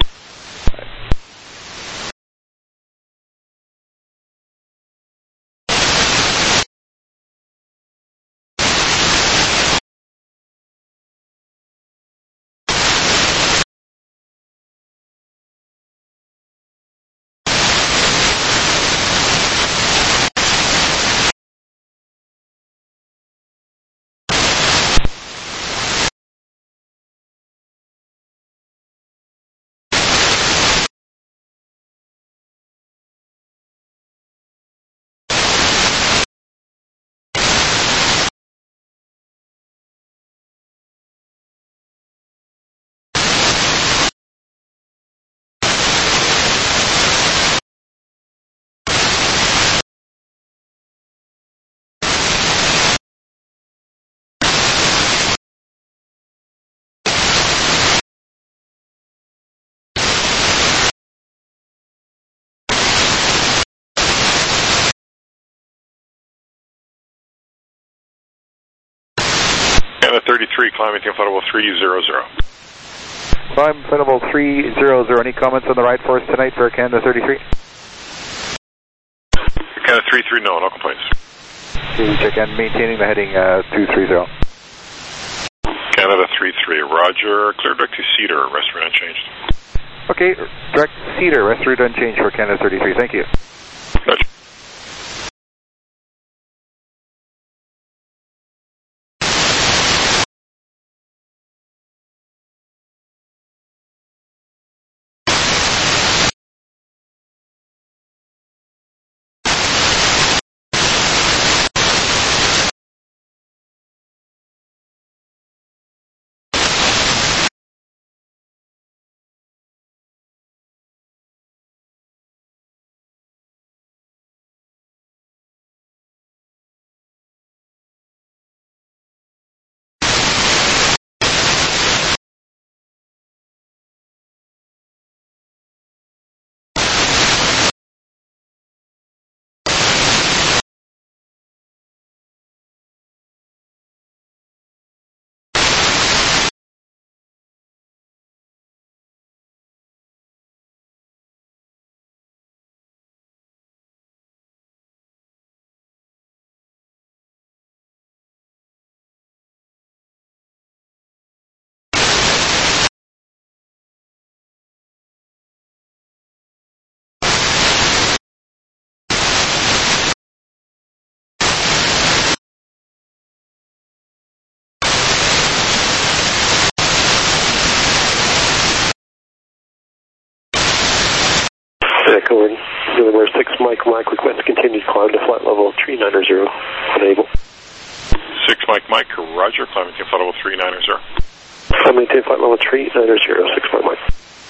Canada thirty-three, climbing team flight level three zero zero.
Climb flight level three zero zero, any comments on the ride for us tonight for Canada thirty-three?
Canada three three, no, no complaints.
Okay, check in, maintaining the heading uh, two three zero.
Canada three three, roger, clear direct to Cedar, rest route unchanged.
Okay, direct Cedar, rest route unchanged for Canada thirty-three, thank you.
Gotcha.
Vancouver, November six Mike Mike, request continued climb to flight level three nine zero, unable.
six Mike Mike, roger, climb maintain flight level three nine zero.
Climb maintain flight level three nine zero, six Mike Mike.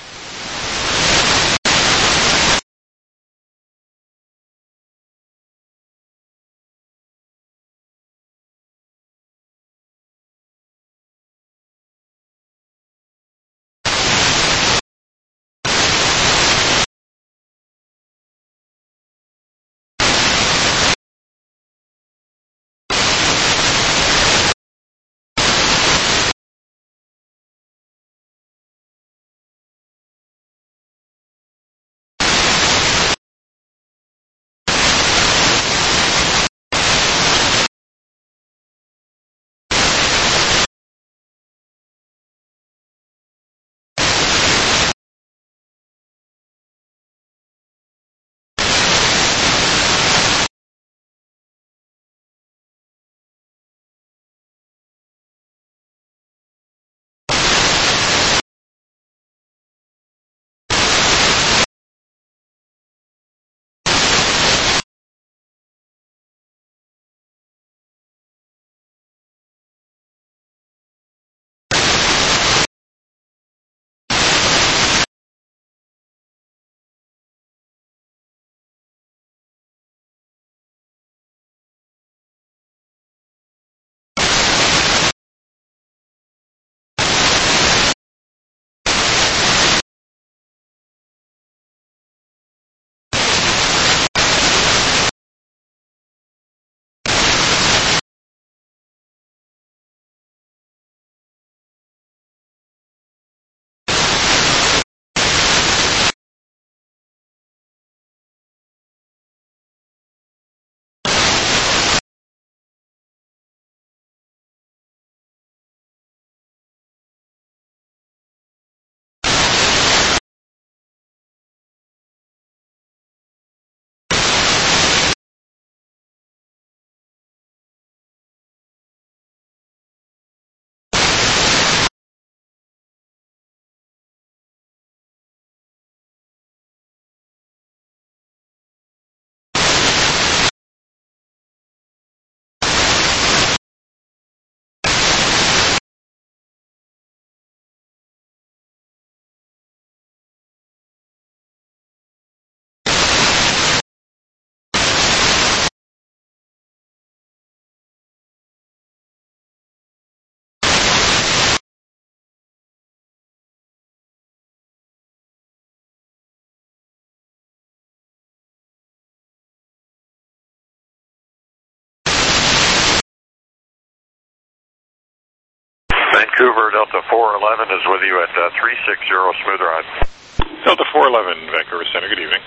Vancouver Delta four eleven is with you at uh, three six zero, smooth ride.
Delta four eleven, Vancouver Center, good evening.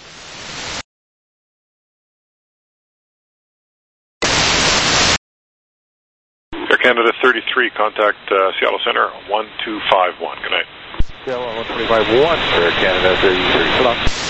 Air Canada thirty-three, contact uh, Seattle Center one two five one, good night.
Seattle one two five one, Air Canada thirty-three, so long.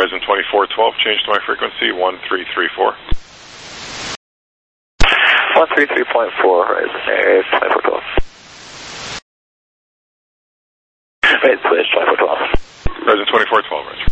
Horizon twenty-four twelve, change to my frequency, one three three four.
one three three point four, Horizon Air, twenty-four twelve. Right, switch, twenty-four twelve.
Horizon twenty-four twelve, Roger.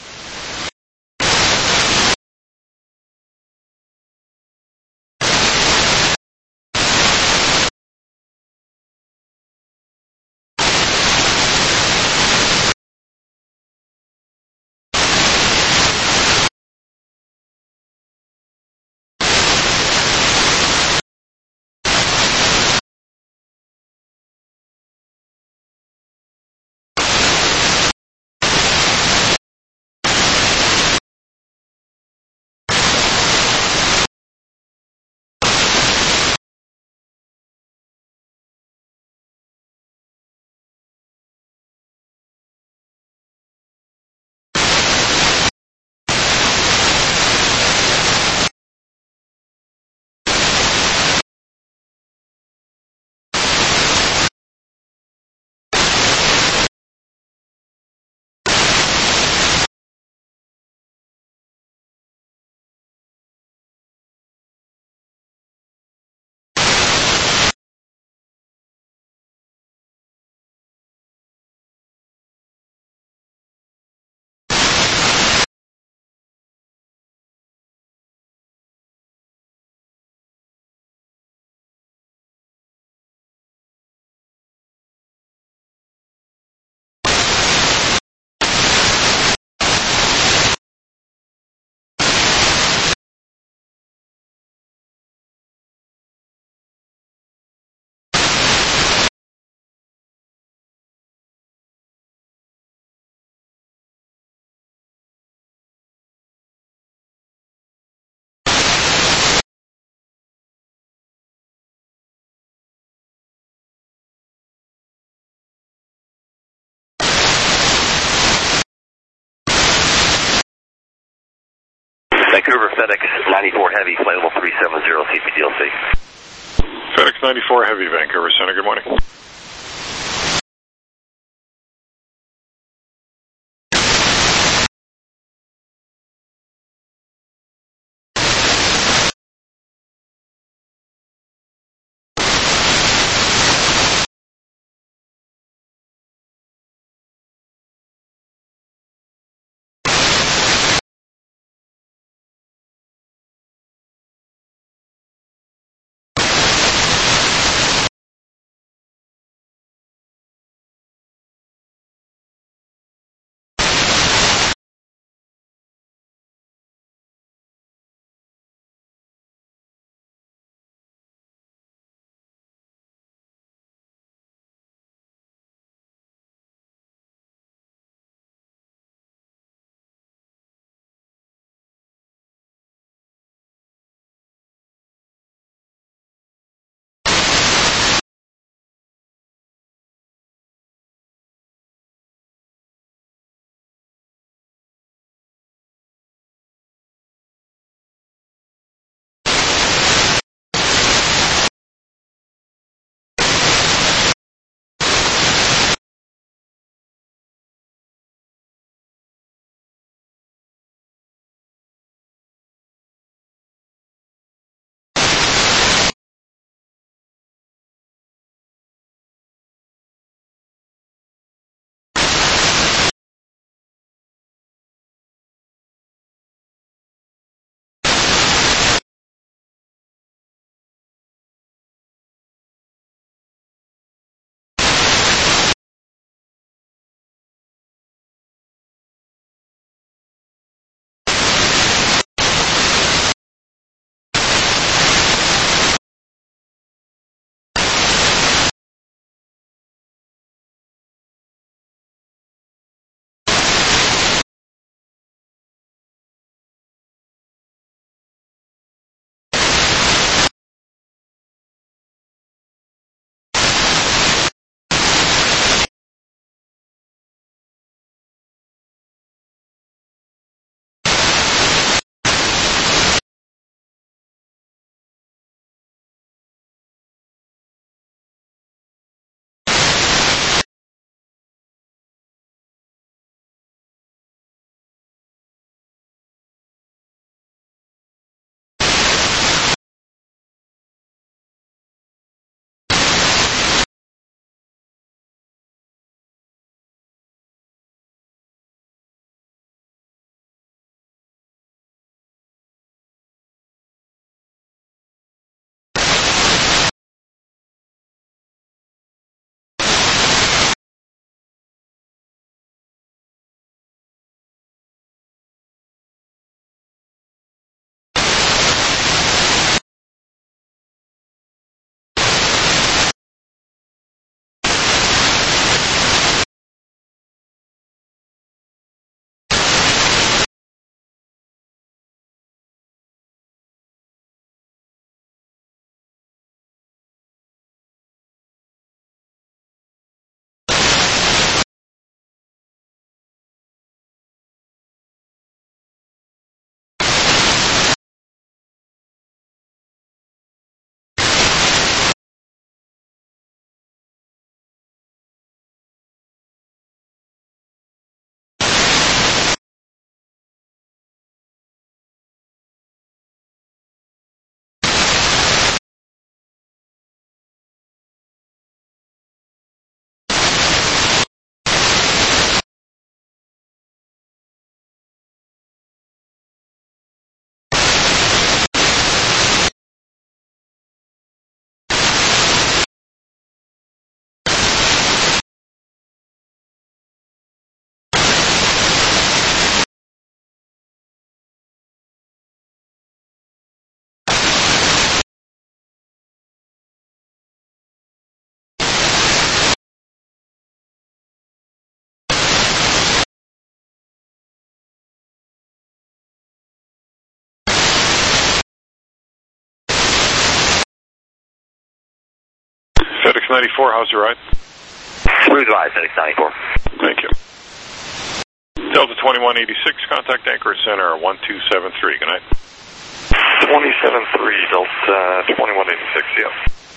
Vancouver FedEx ninety-four Heavy, flight level three seven zero, C P D L C.
FedEx ninety-four Heavy, Vancouver Center, good morning. ninety-four, how's your ride?
Smooth ride, FedEx ninety-four.
Thank you. Delta twenty-one eighty-six, contact Anchorage Center one two seven three. Good night.
twenty-seven three, Delta twenty-one eighty-six, yeah.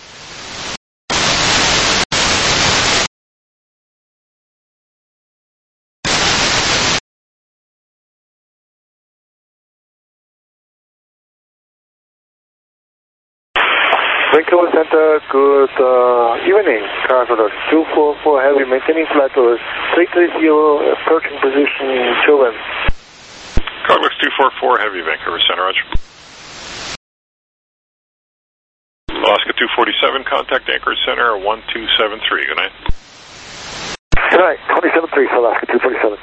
Vancouver Center, good uh, evening. Car for two four four Heavy, maintaining flight level three three zero, approaching position Chauvin.
Carlux two four four Heavy, Vancouver Center, roger. Alaska two forty-seven, contact Anchorage Center one two seven three. Good night.
Good night, twenty-seven three for Alaska two forty-seven.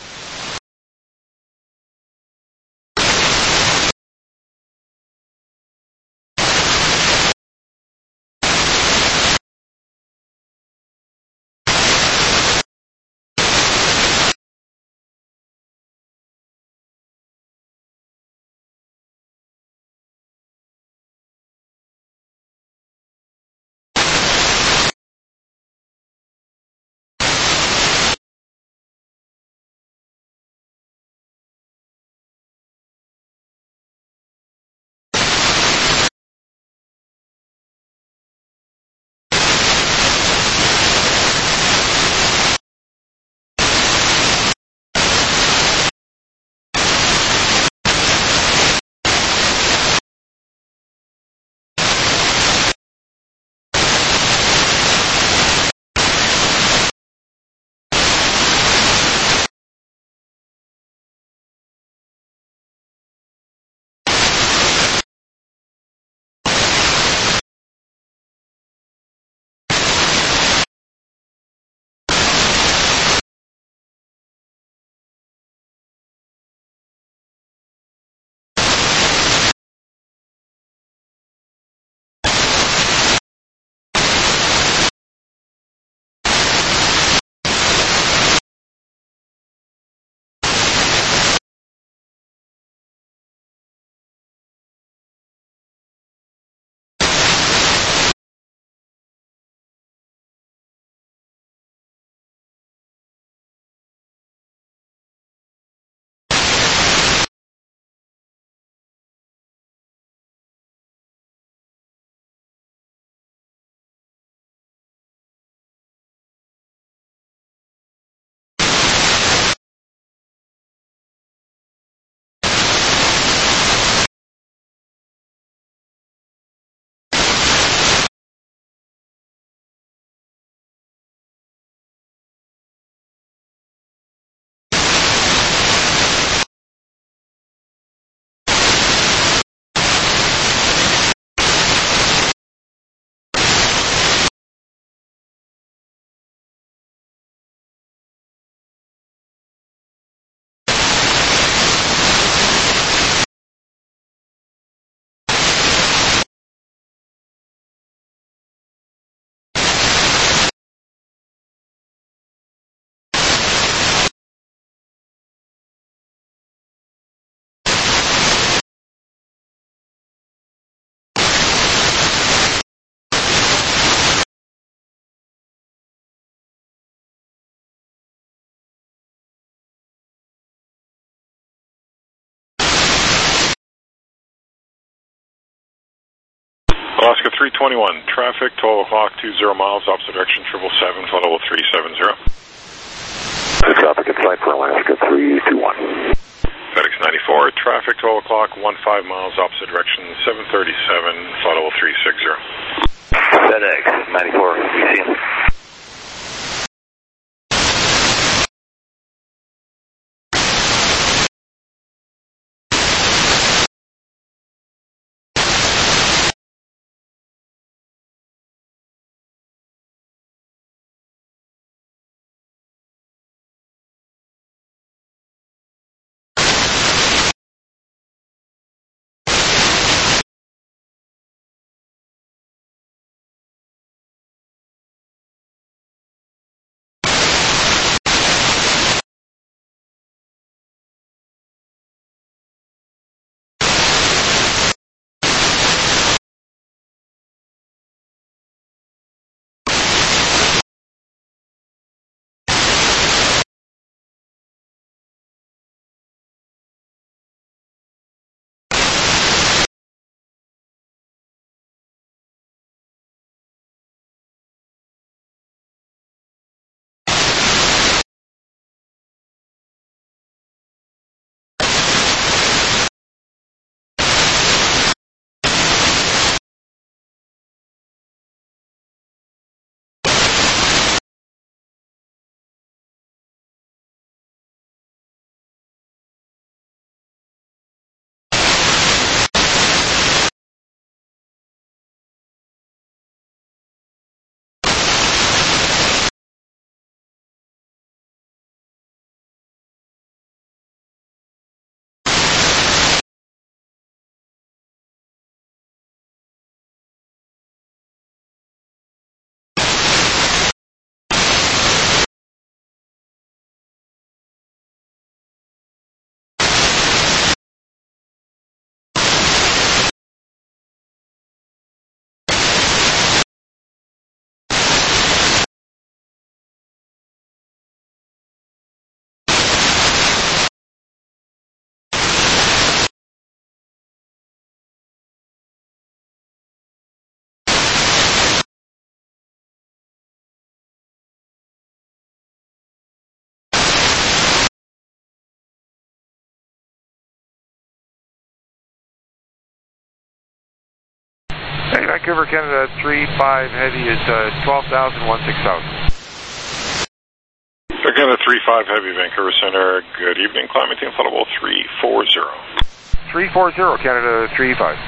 Alaska three twenty-one, traffic, twelve o'clock, two zero miles, opposite direction, triple seven, flight level three seven zero.
Good traffic in flight for Alaska three two one.
FedEx ninety-four, traffic, twelve o'clock, one five miles, opposite direction, seven thirty-seven, flight level three six zero.
FedEx ninety-four, we see him.
Vancouver, Canada, three five Heavy is uh, twelve thousand, one six thousand.
Canada, three five Heavy, Vancouver Center, good evening. Climb maintain flight level three four zero.
three four zero, Canada, three five.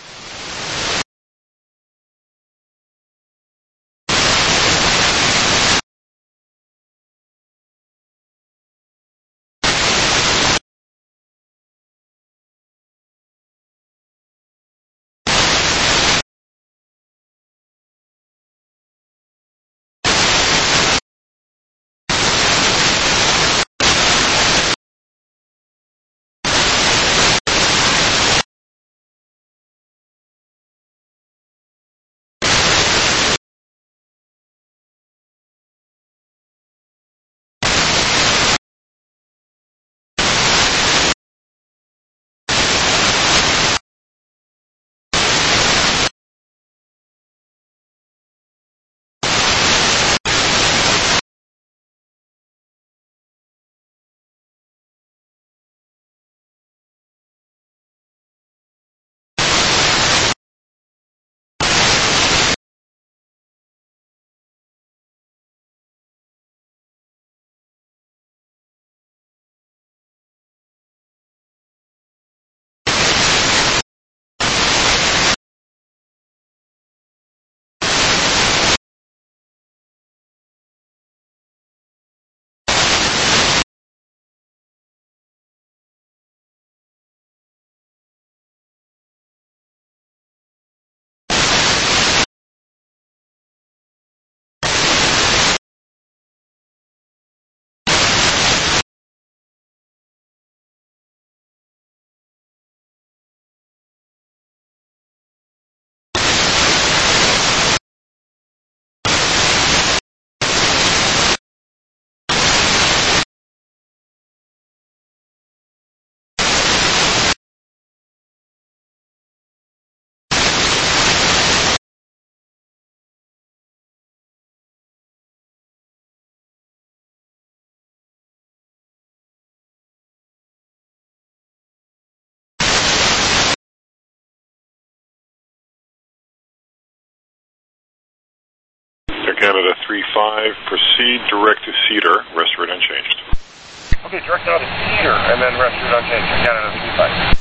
Canada, three five, proceed direct to Cedar, rest route unchanged.
Okay, direct now to Cedar, and then rest route unchanged for Canada, three five.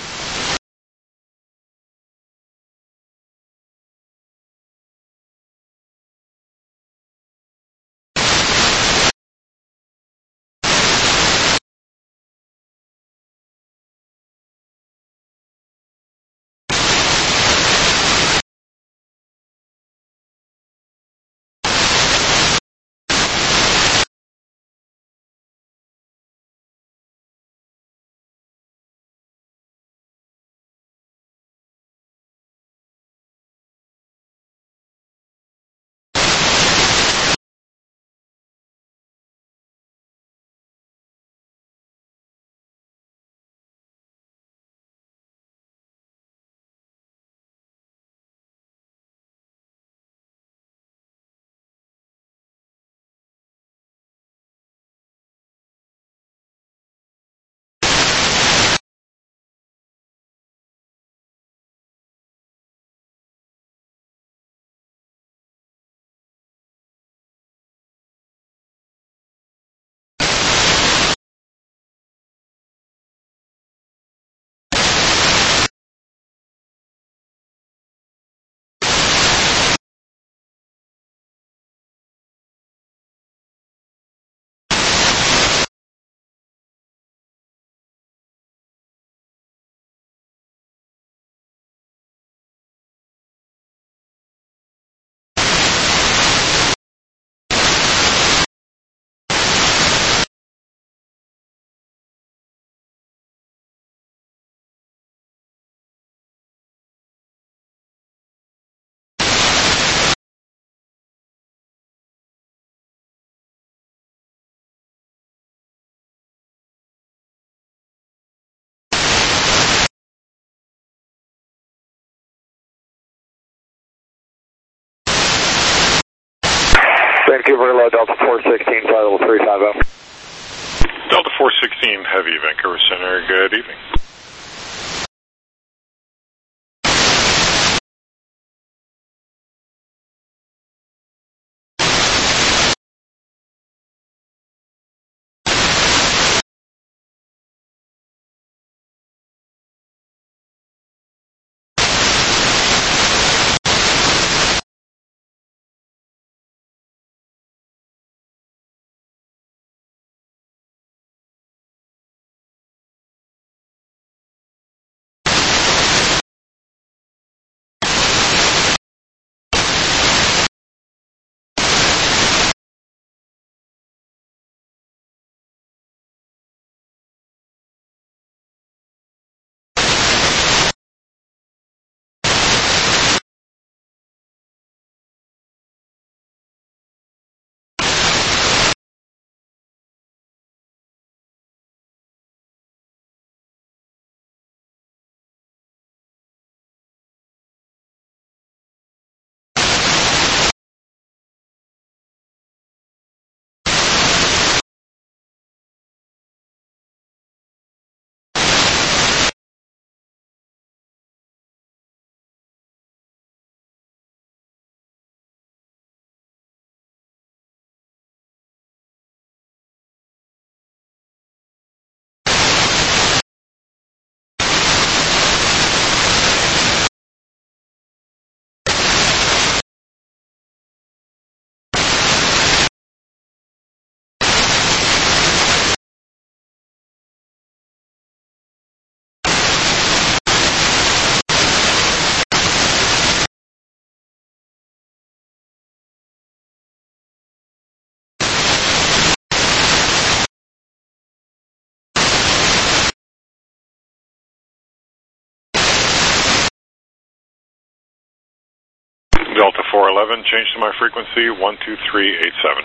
Vancouver, hello, Delta four sixteen, flight level three five zero.
Delta four sixteen Heavy, Vancouver Center, good evening. eleven, change to my frequency, one two three eight seven.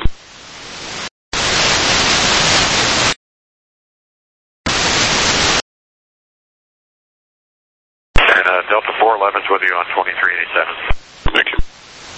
And uh, Delta four eleven's with you on twenty-three eighty-seven.
Thank you.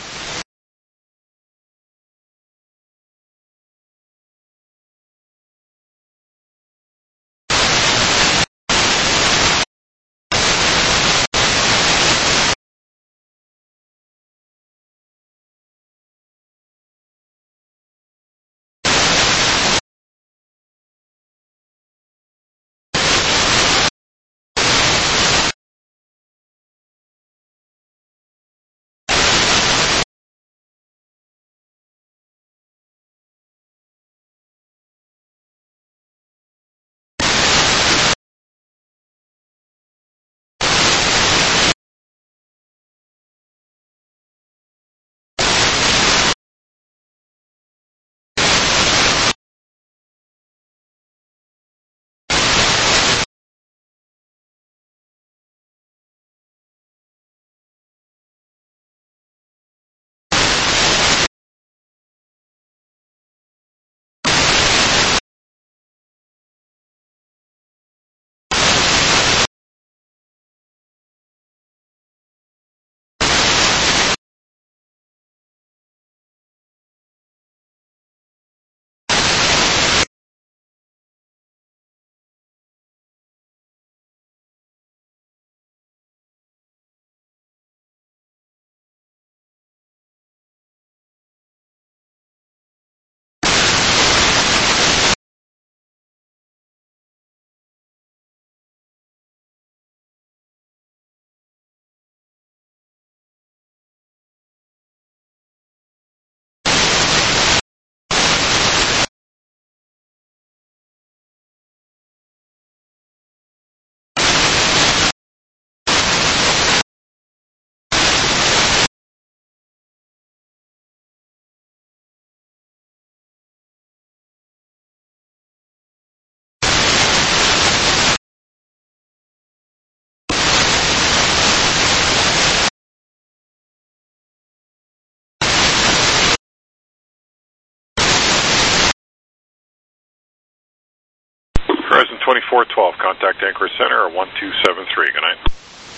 Horizon twenty-four twelve, contact Anchorage Center, one two seven three, good night.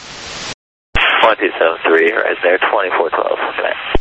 one two seven three, Horizon Air twenty-four twelve, good night.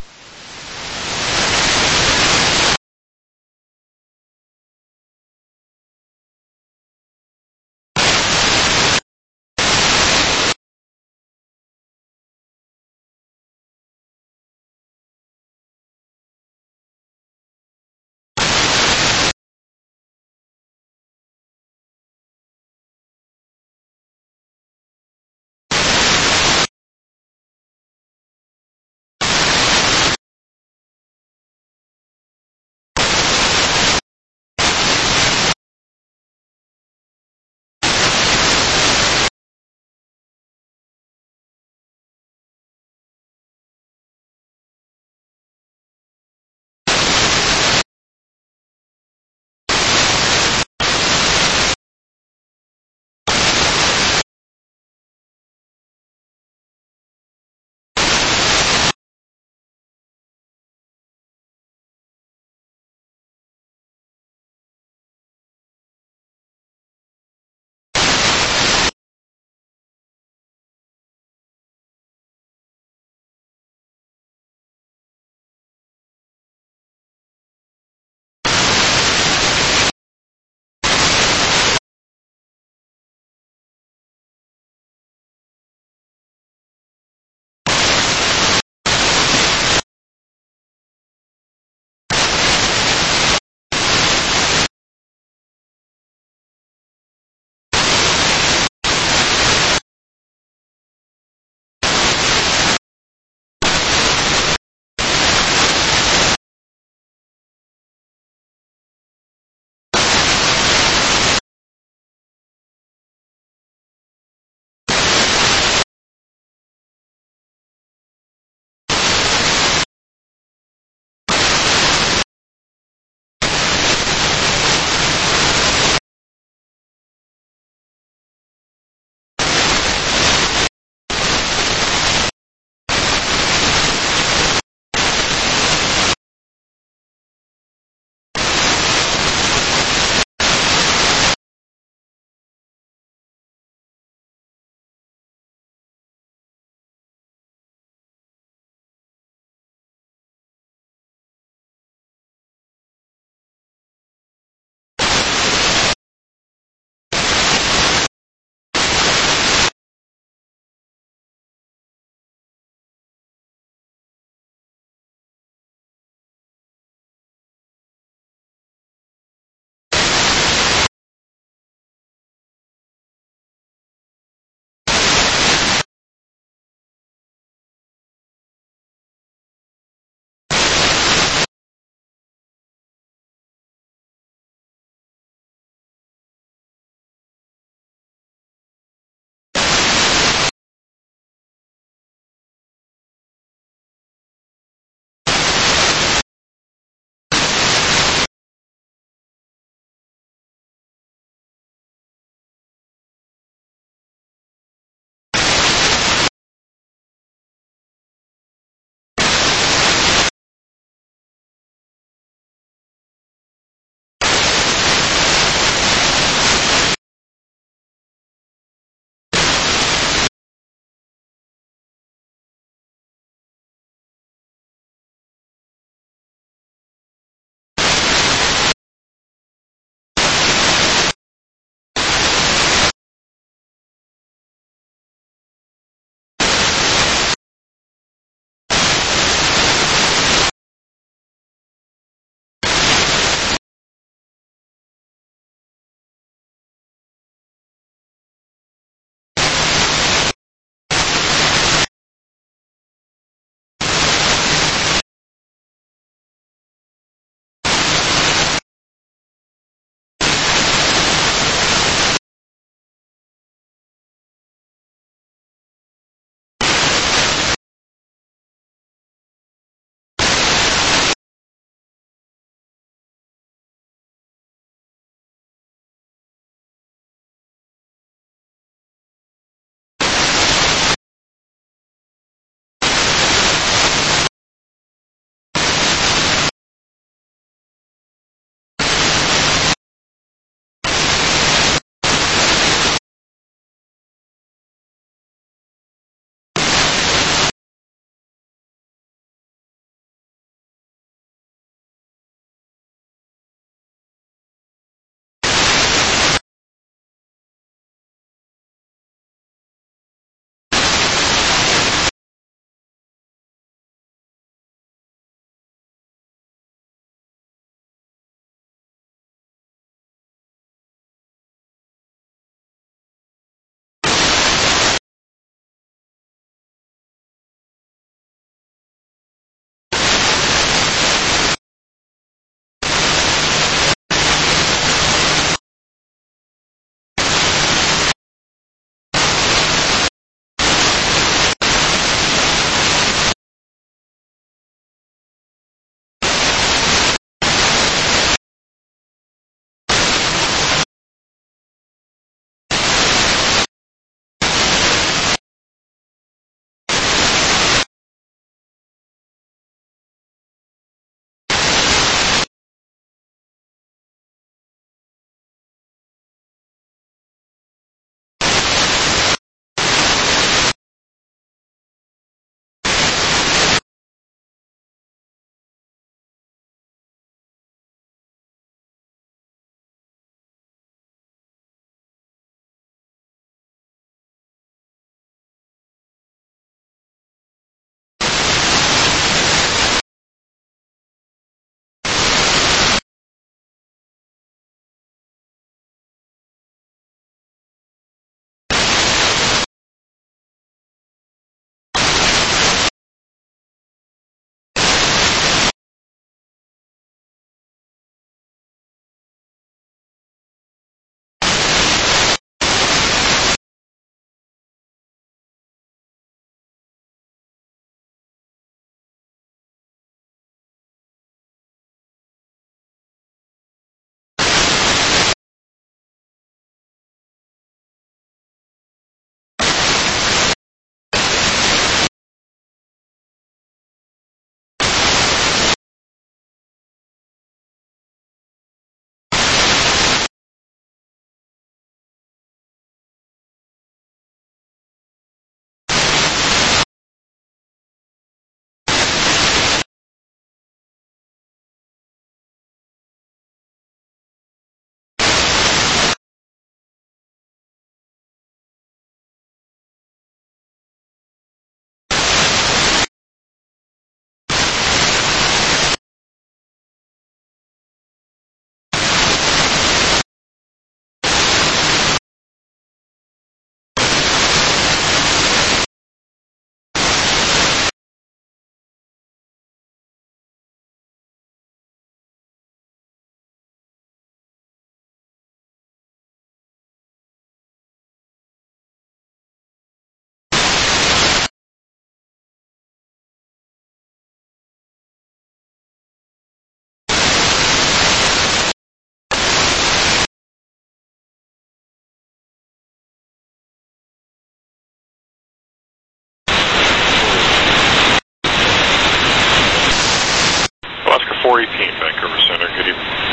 four eighteen, Vancouver Center. Good evening.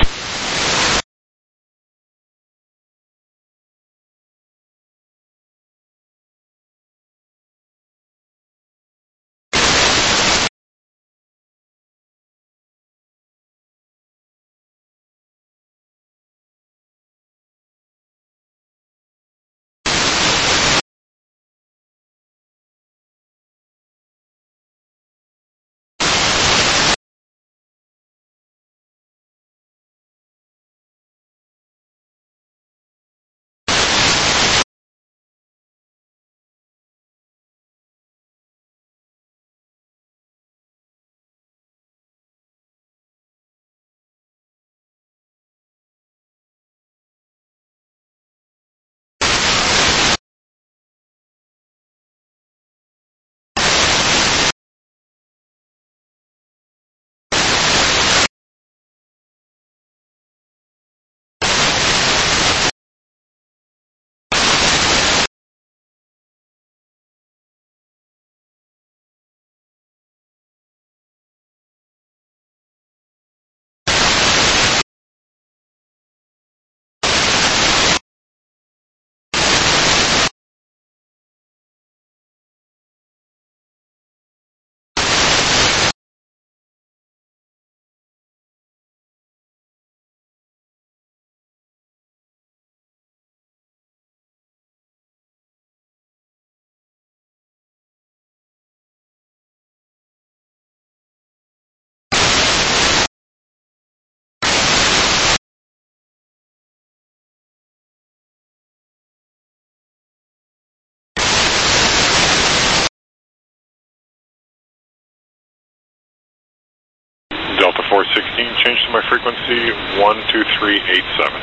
Delta four sixteen, change to my frequency one two three eight seven.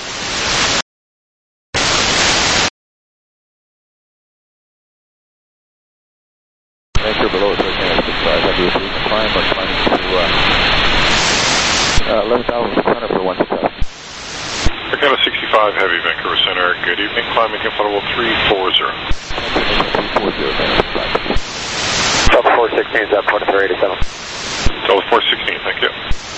Anchor below it, sixty-five, heavy with you, climb, but climbing to uh, uh, eleven thousand six hundred for one six seven.
Arcana sixty-five, heavy, Vancouver Center. Good evening, climbing info level three four zero.
three four zero,
Delta four sixteen is at twenty-three eighty-seven.
Delta four sixteen, thank you.